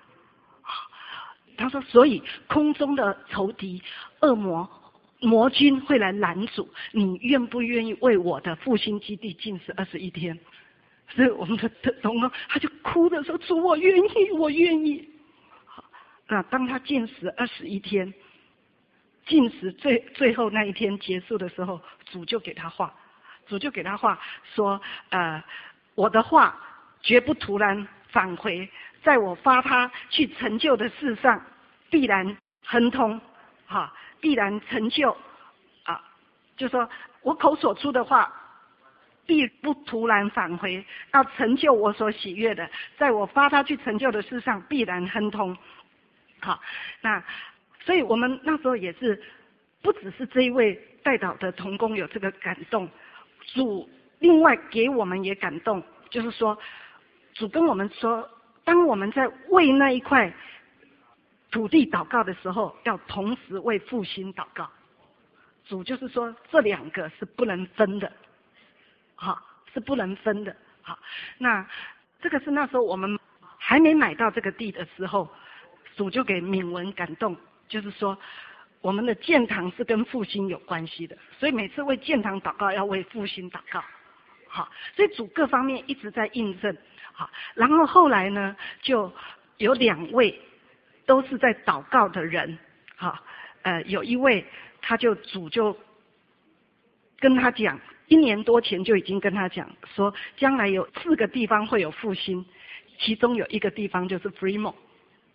他说，所以空中的仇敌、恶魔。魔君会来拦阻，你愿不愿意为我的复兴基地禁食二十一天？所以我们的同工他就哭着说：“主，我愿意，我愿意。”好，那当他禁食二十一天，禁食最最后那一天结束的时候，主就给他话，主就给他话说：“呃，我的话绝不突然返回，在我发他去成就的事上，必然亨通。”哈。必然成就，啊，就说我口所出的话，必不突然返回，要成就我所喜悦的，在我发他去成就的事上，必然亨通。好，那所以我们那时候也是，不只是这一位代祷的同工有这个感动，主另外给我们也感动，就是说，主跟我们说，当我们在为那一块土地祷告的时候，要同时为复兴祷告。主就是说，这两个是不能分的，好，是不能分的。好，那这个是那时候我们还没买到这个地的时候，主就给敏文感动，就是说，我们的建堂是跟复兴有关系的，所以每次为建堂祷告要为复兴祷告。好，所以主各方面一直在印证。好，然后后来呢，就有两位。都是在祷告的人，好，呃，有一位他就主就跟他讲，一年多前就已经跟他讲说，将来有四个地方会有复兴，其中有一个地方就是 Fremont，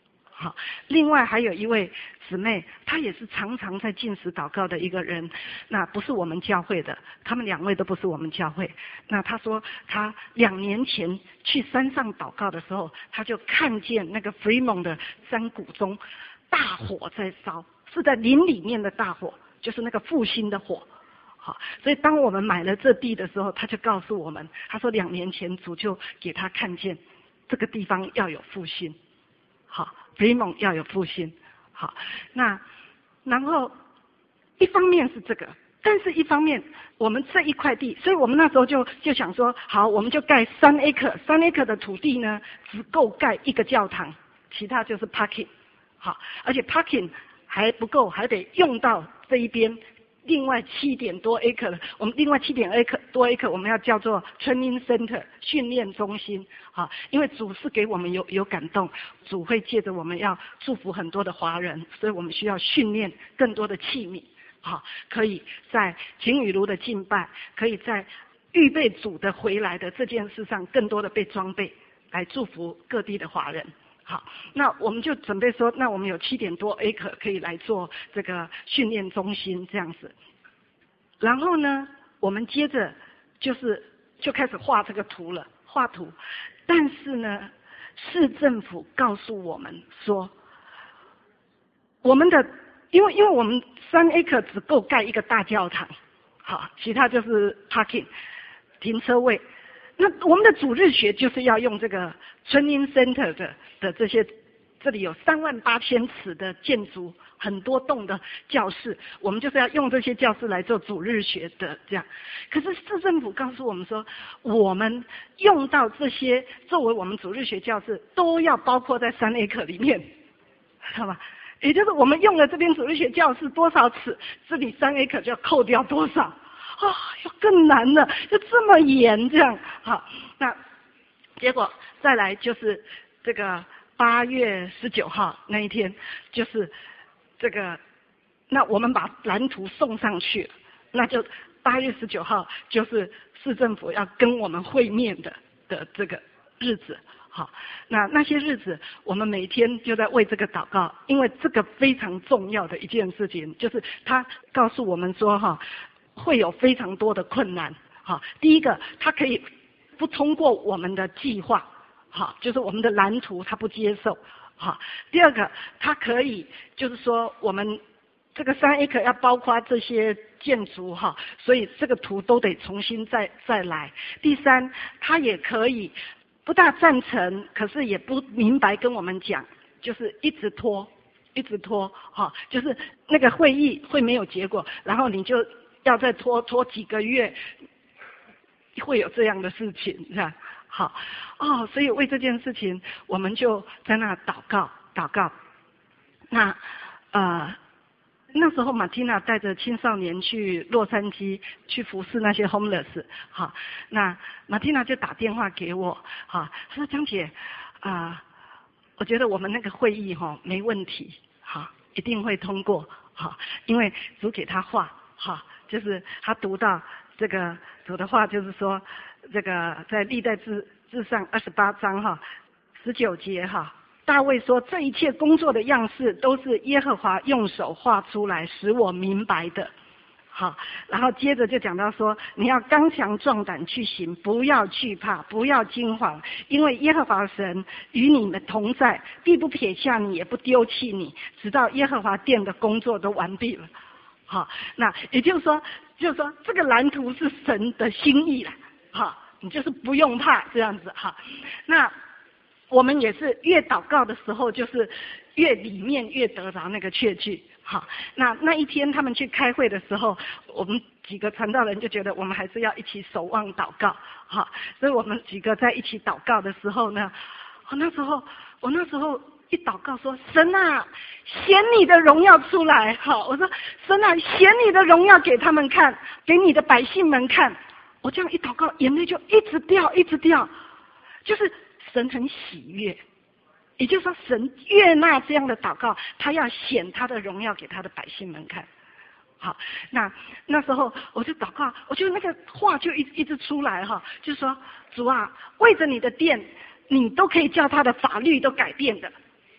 好，另外还有一位姊妹，她也是常常在禁食祷告的一个人，那不是我们教会的，他们两位都不是我们教会。那她说，她两年前去山上祷告的时候，她就看见那个 Fremont 的山谷中大火在烧，是在林里面的大火，就是那个复兴的火。好，所以当我们买了这地的时候，他就告诉我们，他说两年前主就给他看见这个地方要有复兴。好，雷蒙要有复兴。好，那然后一方面是这个，但是一方面我们这一块地，所以我们那时候就就想说，好，我们就盖三 acre， 三 acre 的土地呢，只够盖一个教堂，其他就是 parking。好，而且 parking 还不够，还得用到这一边。另外七点多 acre， 我们另外七点 acre 多 acre， 我们要叫做 training center 训练中心，好，因为主是给我们有有感动，主会借着我们要祝福很多的华人，所以我们需要训练更多的器皿，好，可以在晴雨炉的敬拜，可以在预备主的回来的这件事上，更多的被装备，来祝福各地的华人。好，那我们就准备说，那我们有七点多 acre 可以来做这个训练中心这样子。然后呢，我们接着就是就开始画这个图了，画图。但是呢，市政府告诉我们说，我们的因为因为我们三 acre 只够盖一个大教堂，好，其他就是 parking 停车位。那我们的主日学就是要用这个 training center 的的这些，这里有三万八千尺的建筑，很多栋的教室，我们就是要用这些教室来做主日学的这样。可是市政府告诉我们说，我们用到这些作为我们主日学教室，都要包括在三 acre 里面，知道吗？也就是我们用了这边主日学教室多少尺，这里三 acre 就要扣掉多少。啊、哦，又更难了，就这么严这样。好，那结果再来就是这个八月十九号那一天，就是这个，那我们把蓝图送上去了，那就八月十九号就是市政府要跟我们会面的的这个日子。好，那那些日子我们每天就在为这个祷告，因为这个非常重要的一件事情，就是他告诉我们说哈。会有非常多的困难，好，第一个，它可以不通过我们的计划，好，就是我们的蓝图它不接受，好，第二个，它可以就是说我们这个三 acre 要包括这些建筑哈，所以这个图都得重新再再来。第三，它也可以不大赞成，可是也不明白跟我们讲，就是一直拖，一直拖，哈，就是那个会议会没有结果，然后你就。要再拖拖几个月，会有这样的事情，是吧？好，哦，所以为这件事情，我们就在那祷告，祷告。那呃，那时候马蒂娜带着青少年去洛杉矶去服侍那些 homeless， 好，那马蒂娜就打电话给我，好，她说江姐，啊、呃，我觉得我们那个会议哈、哦、没问题，好，一定会通过，好，因为主给他画，好。就是他读到这个主的话，就是说，这个在历代志志上二十八章哈十九节哈，大卫说这一切工作的样式都是耶和华用手画出来，使我明白的。好，然后接着就讲到说，你要刚强壮胆去行，不要惧怕，不要惊慌，因为耶和华神与你们同在，必不撇下你，也不丢弃你，直到耶和华殿的工作都完毕了。好，那也就是说，就是说这个蓝图是神的心意啦。好，你就是不用怕这样子哈。那我们也是越祷告的时候，就是越里面越得着那个确据。好，那那一天他们去开会的时候，我们几个传道人就觉得我们还是要一起守望祷告。好，所以我们几个在一起祷告的时候呢，我那时候我那时候。一祷告说，神啊，显你的荣耀出来。好，我说神啊，显你的荣耀给他们看，给你的百姓们看。我这样一祷告，眼泪就一直掉，一直掉。就是神很喜悦，也就是说神悦纳这样的祷告，他要显他的荣耀给他的百姓们看。好，那那时候我就祷告，我就那个话就一一直出来哈，就说主啊，为着你的殿，你都可以叫他的法律都改变的。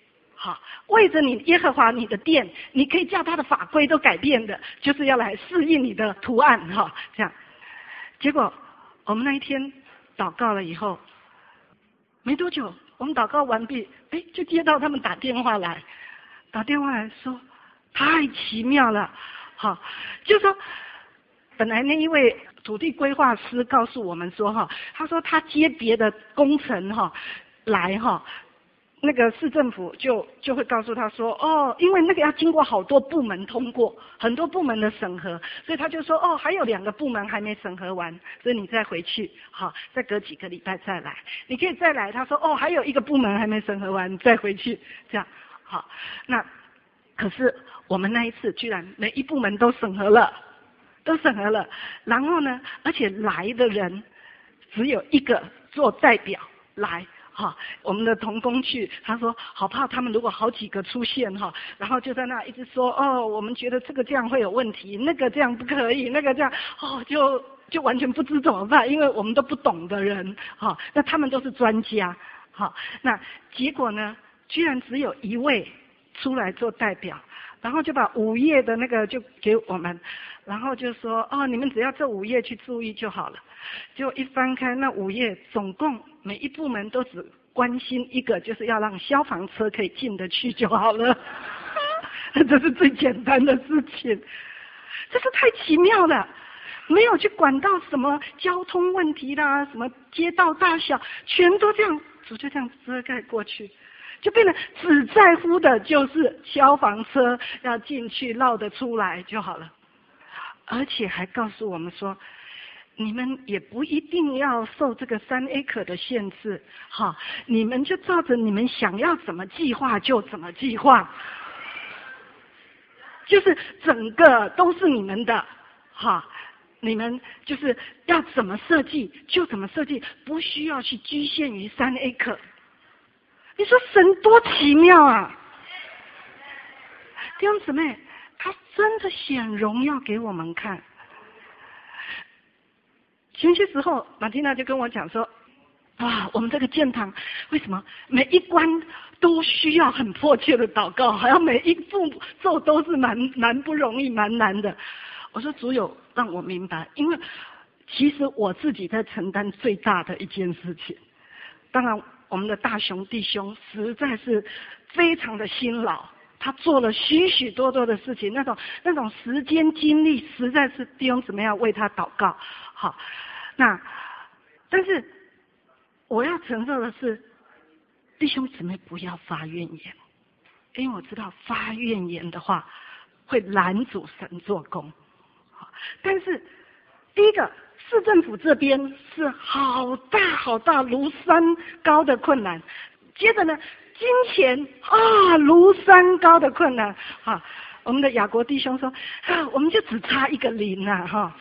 好，为着你耶和华你的殿，你可以叫他的法规都改变的，就是要来适应你的图案哈。这样，结果我们那一天祷告了以后，没多久，我们祷告完毕，哎，就接到他们打电话来，打电话来说太奇妙了，好，就说本来那一位土地规划师告诉我们说哈，他说他接别的工程哈来哈。那个市政府就就会告诉他说，哦，因为那个要经过好多部门通过，很多部门的审核，所以他就说，哦，还有两个部门还没审核完，所以你再回去，好，再隔几个礼拜再来，你可以再来。他说，哦，还有一个部门还没审核完，你再回去，这样，好，那可是我们那一次居然每一部门都审核了，都审核了，然后呢，而且来的人只有一个做代表来。哈，我们的同工去，他说好怕他们如果好几个出现哈，然后就在那一直说哦，我们觉得这个这样会有问题，那个这样不可以，那个这样哦，就就完全不知怎么办，因为我们都不懂的人哈，那他们都是专家，好，那结果呢，居然只有一位出来做代表，然后就把五页的那个就给我们，然后就说哦，你们只要这五页去注意就好了。结果一翻开那五页，总共每一部门都只关心一个，就是要让消防车可以进得去就好了。这是最简单的事情，这是太奇妙了，没有去管到什么交通问题啦，什么街道大小，全都这样，主就这样遮盖过去，就变得只在乎的就是消防车要进去绕得出来就好了。而且还告诉我们说，你们也不一定要受这个三 acre 的限制，哈，你们就照着你们想要怎么计划就怎么计划，就是整个都是你们的，哈，你们就是要怎么设计就怎么设计，不需要去局限于三 acre。你说神多奇妙啊！弟兄姊妹，他真的显荣耀给我们看。前些时候，马蒂娜就跟我讲说，哇，我们这个建堂为什么每一关都需要很迫切的祷告，好像每一步骤都是蛮蛮不容易、蛮难的。我说主有让我明白，因为其实我自己在承担最大的一件事情。当然，我们的大雄弟兄实在是非常的辛劳。他做了许许多多的事情，那种那种时间精力，实在是弟兄姊妹要为他祷告。好，那但是我要承受的是，弟兄姊妹不要发怨言，因为我知道发怨言的话会拦阻神做工。好，但是第一个，市政府这边是好大好大如山高的困难，接着呢。金钱啊，如山高的困难啊！我们的亚国弟兄说啊，我们就只差一个零啊，哈！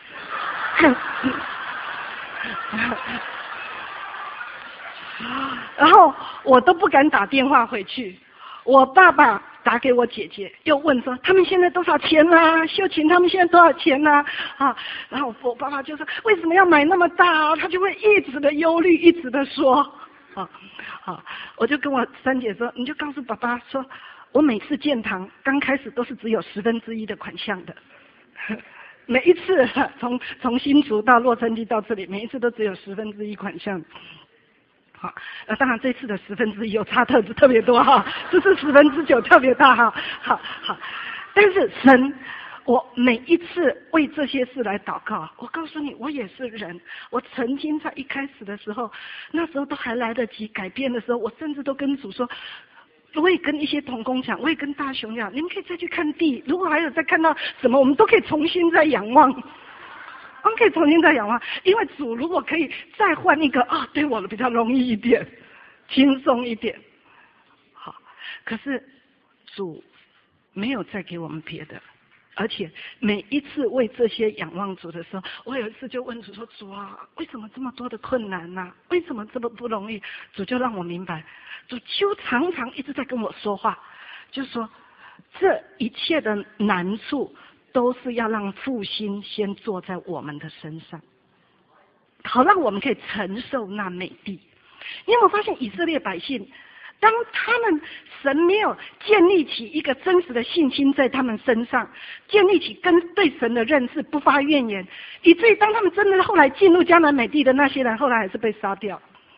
然后我都不敢打电话回去，我爸爸打给我姐姐，又问说他们现在多少钱啦、啊？秀琴他们现在多少钱啦、啊？啊！然后我爸爸就说为什么要买那么大、啊？他就会一直的忧虑，一直的说。好，好，我就跟我三姐说，你就告诉爸爸说，我每次建堂刚开始都是只有十分之一的款项的，每一次从从新竹到洛杉矶到这里，每一次都只有十分之一款项。好，呃，当然这次的十分之一有差特特别多哈，这是十分之九特别大哈，好好，但是神。我每一次为这些事来祷告，我告诉你，我也是人。我曾经在一开始的时候，那时候都还来得及改变的时候，我甚至都跟主说，我也跟一些同工讲，我也跟大雄讲，你们可以再去看地，如果还有再看到什么，我们都可以重新再仰望，我们可以重新再仰望，因为主如果可以再换一个啊，对我比较容易一点，轻松一点。好，可是主没有再给我们别的。而且每一次为这些仰望主的时候，我有一次就问主说：“主啊，为什么这么多的困难呢、啊？为什么这么不容易？”主就让我明白，主就常常一直在跟我说话，就是说这一切的难处都是要让复兴先坐在我们的身上，好让我们可以承受那美地。你有没有发现以色列百姓当他们神没有建立起一个真实的信心在他们身上，建立起跟对神的认识，不发怨言，以至于当他们真的后来进入迦南美地的那些人，后来还是被杀掉。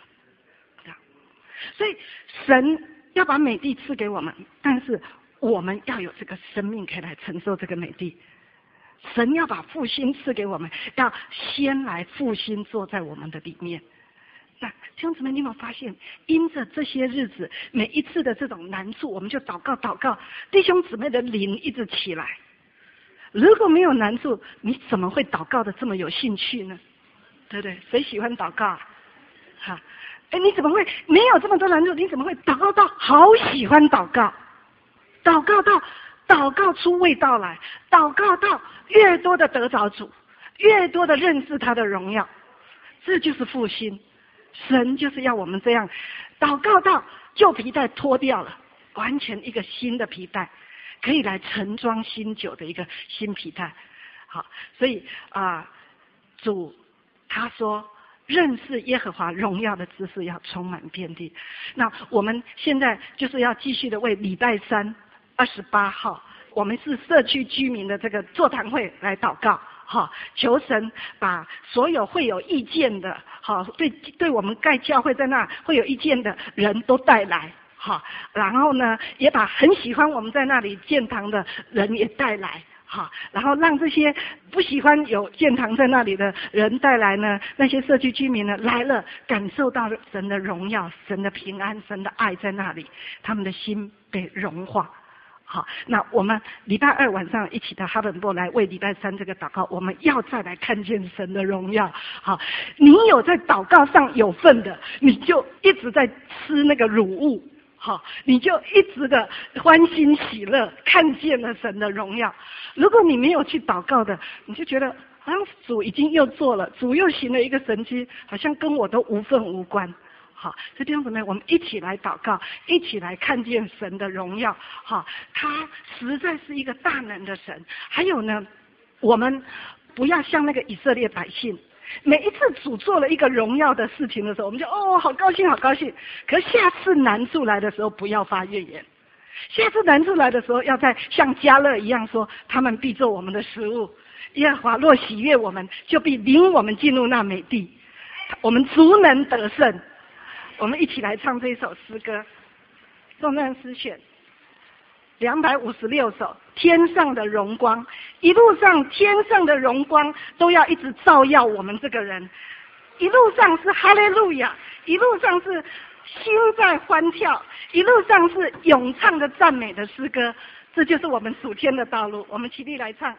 所以神要把美地赐给我们，但是我们要有这个生命可以来承受这个美地。神要把复兴赐给我们，要先来复兴坐在我们的里面。那弟兄姊妹，你有没有发现，因着这些日子每一次的这种难处，我们就祷告祷告，弟兄姊妹的灵一直起来。如果没有难处，你怎么会祷告的这么有兴趣呢？对不对？谁喜欢祷告啊？哈，哎，你怎么会没有这么多难处？你怎么会祷告到好喜欢祷告？祷告到祷告出味道来，祷告到越多的得着主，越多的认识他的荣耀，这就是复兴。神就是要我们这样，祷告到旧皮带脱掉了，完全一个新的皮带，可以来盛装新酒的一个新皮带。好，所以啊、呃，主他说，认识耶和华荣耀的知识要充满遍地。那我们现在就是要继续的为礼拜三二十八号，我们是社区居民的这个座谈会来祷告。好，求神把所有会有意见的，好，对对我们盖教会在那会有意见的人都带来，好，然后呢，也把很喜欢我们在那里建堂的人也带来，好，然后让这些不喜欢有建堂在那里的人带来呢，那些社区居民呢来了，感受到神的荣耀、神的平安、神的爱在那里，他们的心被融化。好，那我们礼拜二晚上一起到哈本波来为礼拜三这个祷告，我们要再来看见神的荣耀。好，你有在祷告上有份的，你就一直在吃那个乳物，好，你就一直的欢欣喜乐，看见了神的荣耀。如果你没有去祷告的，你就觉得好像主已经又做了，主又行了一个神迹，好像跟我都无份无关。好，这弟兄姊妹，我们一起来祷告，一起来看见神的荣耀。好，他实在是一个大能的神。还有呢，我们不要像那个以色列百姓，每一次主做了一个荣耀的事情的时候，我们就哦好高兴好高兴。可是下次难处来的时候，不要发怨言。下次难处来的时候，要再像迦勒一样说，他们必做我们的食物。耶和华若喜悦我们，就必领我们进入那美地，我们足能得胜。我们一起来唱这一首诗歌，颂赞诗选两百五十六首，天上的荣光，一路上天上的荣光都要一直照耀我们这个人，一路上是哈利路亚，一路上是心在欢跳，一路上是咏唱的赞美的诗歌，这就是我们属天的道路。我们起立来唱。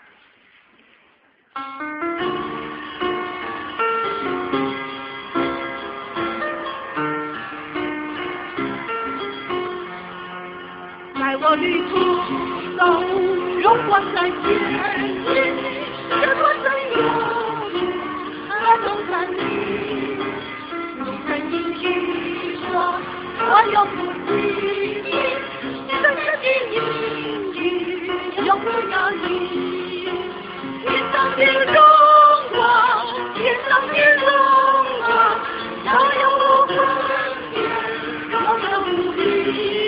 在我旅途中，荣光在前进，这多真有何种赞美？你曾应许说，我有福气，真实的应许永不摇移。天上的荣光，天上的荣光，照耀我身边，照耀无敌。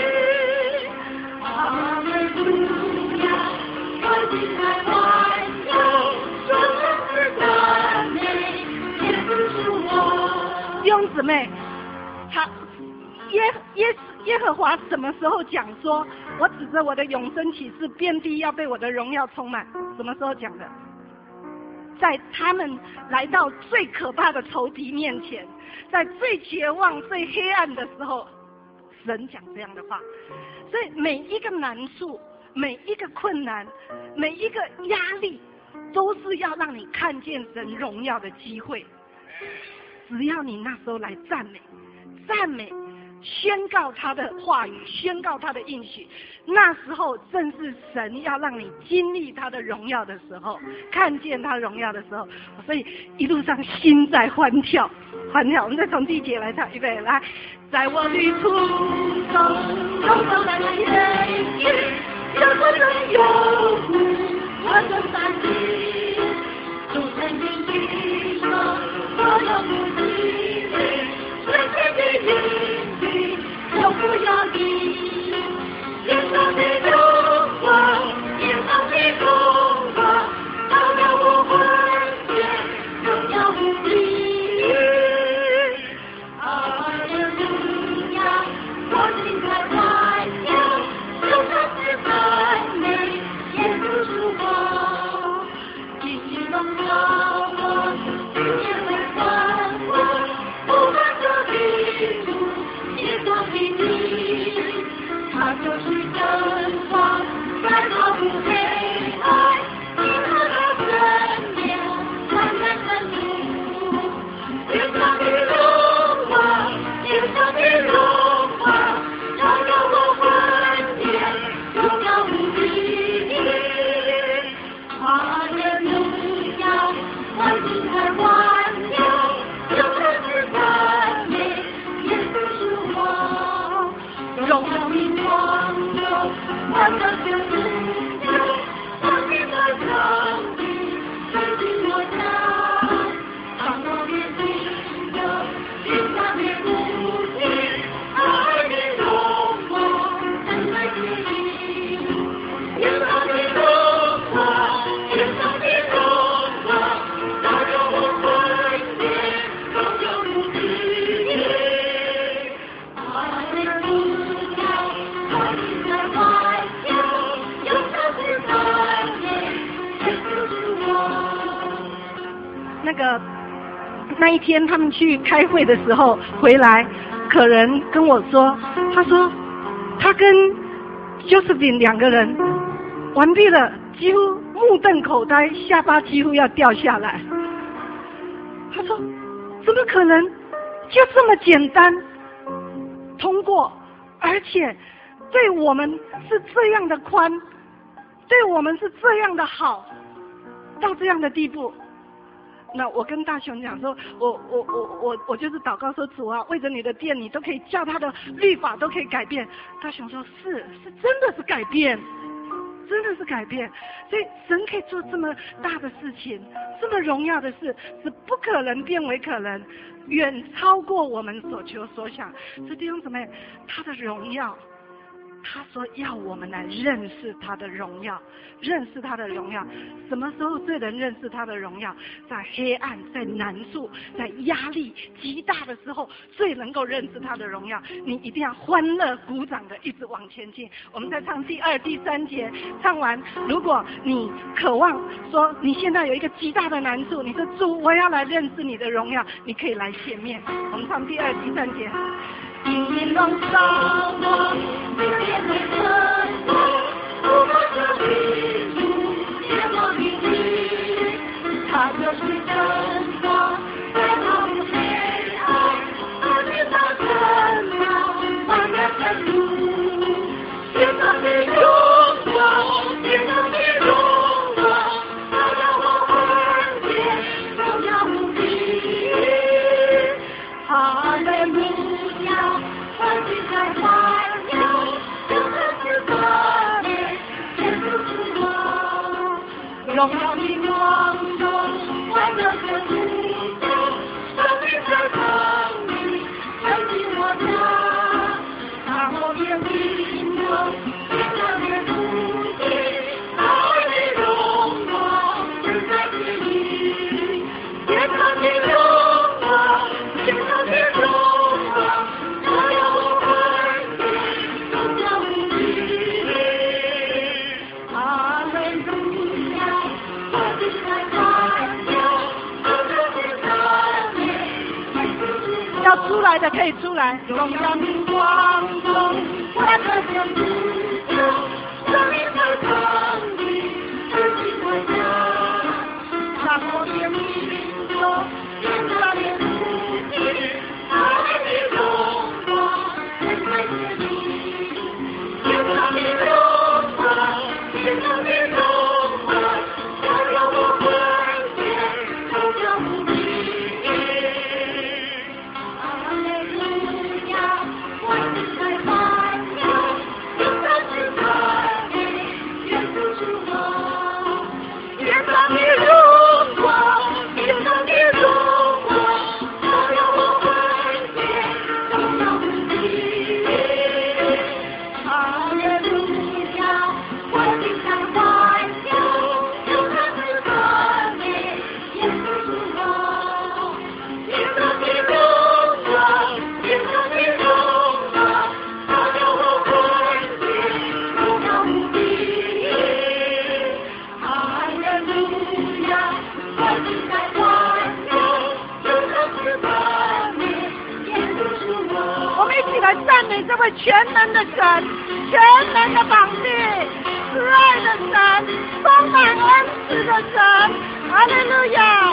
弟兄姊妹，他耶耶耶和华什么时候讲说，我指着我的永生启示，遍地要被我的荣耀充满？什么时候讲的？在他们来到最可怕的仇敌面前，在最绝望、最黑暗的时候，神讲这样的话。所以每一个难处，每一个困难，每一个压力，都是要让你看见神荣耀的机会。只要你那时候来赞美，赞美，宣告他的话语，宣告他的应许，那时候正是神要让你经历他的荣耀的时候，看见他荣耀的时候。所以一路上心在欢跳，欢跳。我们再从第一节来唱，预备来。在我旅途中，荣耀来前进，有多人有苦，我的山地，主曾经举手，我有福气，世界的应许永不荣耀明光中，万德天主有上帝的上帝，最近我家，常常年轻的，天下的不息，爱的荣光，神在天地，天上的荣光，天上的荣光，照耀我魂灵，荣耀无边。爱的主角，爱在怀中，有上帝在内，天主是我。那个那一天他们去开会的时候回来，可人跟我说，他说他跟 Josephine 两个人完毕了，几乎目瞪口呆，下巴几乎要掉下来。他说怎么可能就这么简单通过，而且对我们是这样的宽，对我们是这样的好，到这样的地步。那我跟大雄讲说，我我我我我就是祷告说，主啊，为着你的殿，你都可以叫他的律法都可以改变。大雄说是是真的是改变，真的是改变。所以神可以做这么大的事情，这么荣耀的事，是不可能变为可能，远超过我们所求所想。所以弟兄姊妹，他的荣耀，他说要我们来认识他的荣耀，认识他的荣耀。什么时候最能认识他的荣耀？在黑暗，在难处，在压力极大的时候，最能够认识他的荣耀。你一定要欢乐鼓掌的一直往前进。我们再唱第二、第三节，唱完，如果你渴望说你现在有一个极大的难处，你说主，我要来认识你的荣耀，你可以来前面。我们唱第二、第三节。因你荣耀我，你变为真我，我们的民族，也我的地，他就是真光，在逃避黑暗，而你他真光，万人的主，天上的荣光，天上的荣光，照耀我魂灵，荣耀无比，哈利路亚。欢喜在怀有，有的是歌里，天主是我。荣耀的光中，万德的主中，上帝在城里，欢喜我家。他我的心中，天上的主地，爱的荣光，神在天地，天上的荣光，天上的荣光。要出来的可以出来，荣耀明光中，我的天主有，生命在城里，自己我家，让我的心中，天上的主地，爱的荣光，神在天地，天上的荣光，天上的荣光，照耀我魂灵，荣耀无比。这位全能的神，全能的膀臂，慈爱的神，充满恩慈的神，哈利路亚。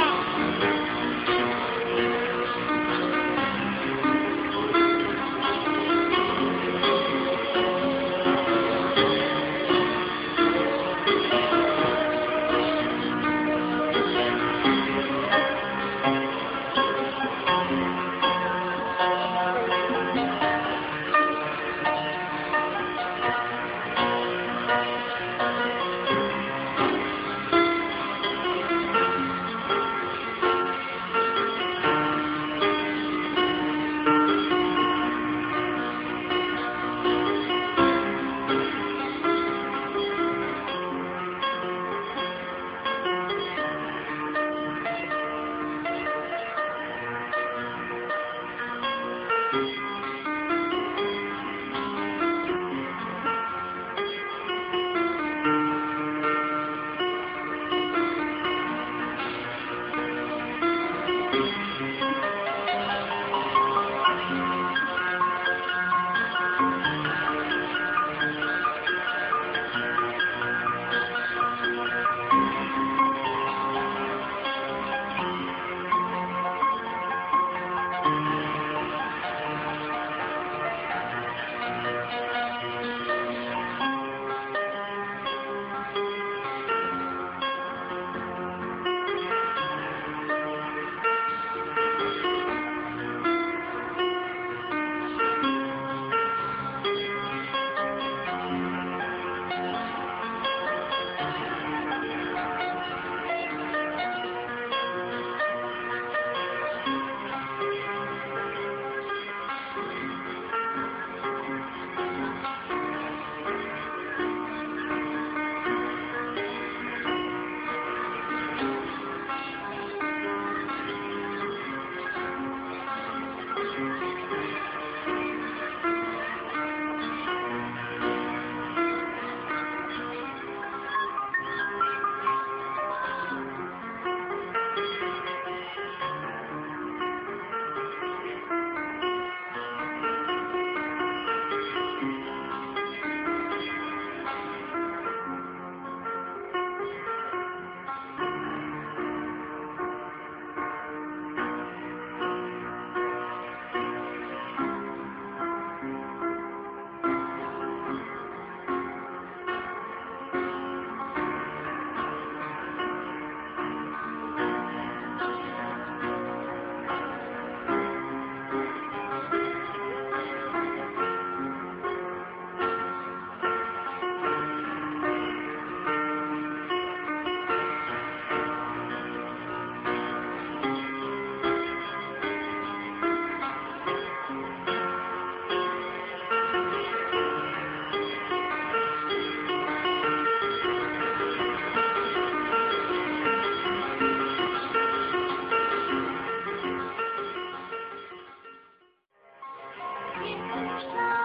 的山。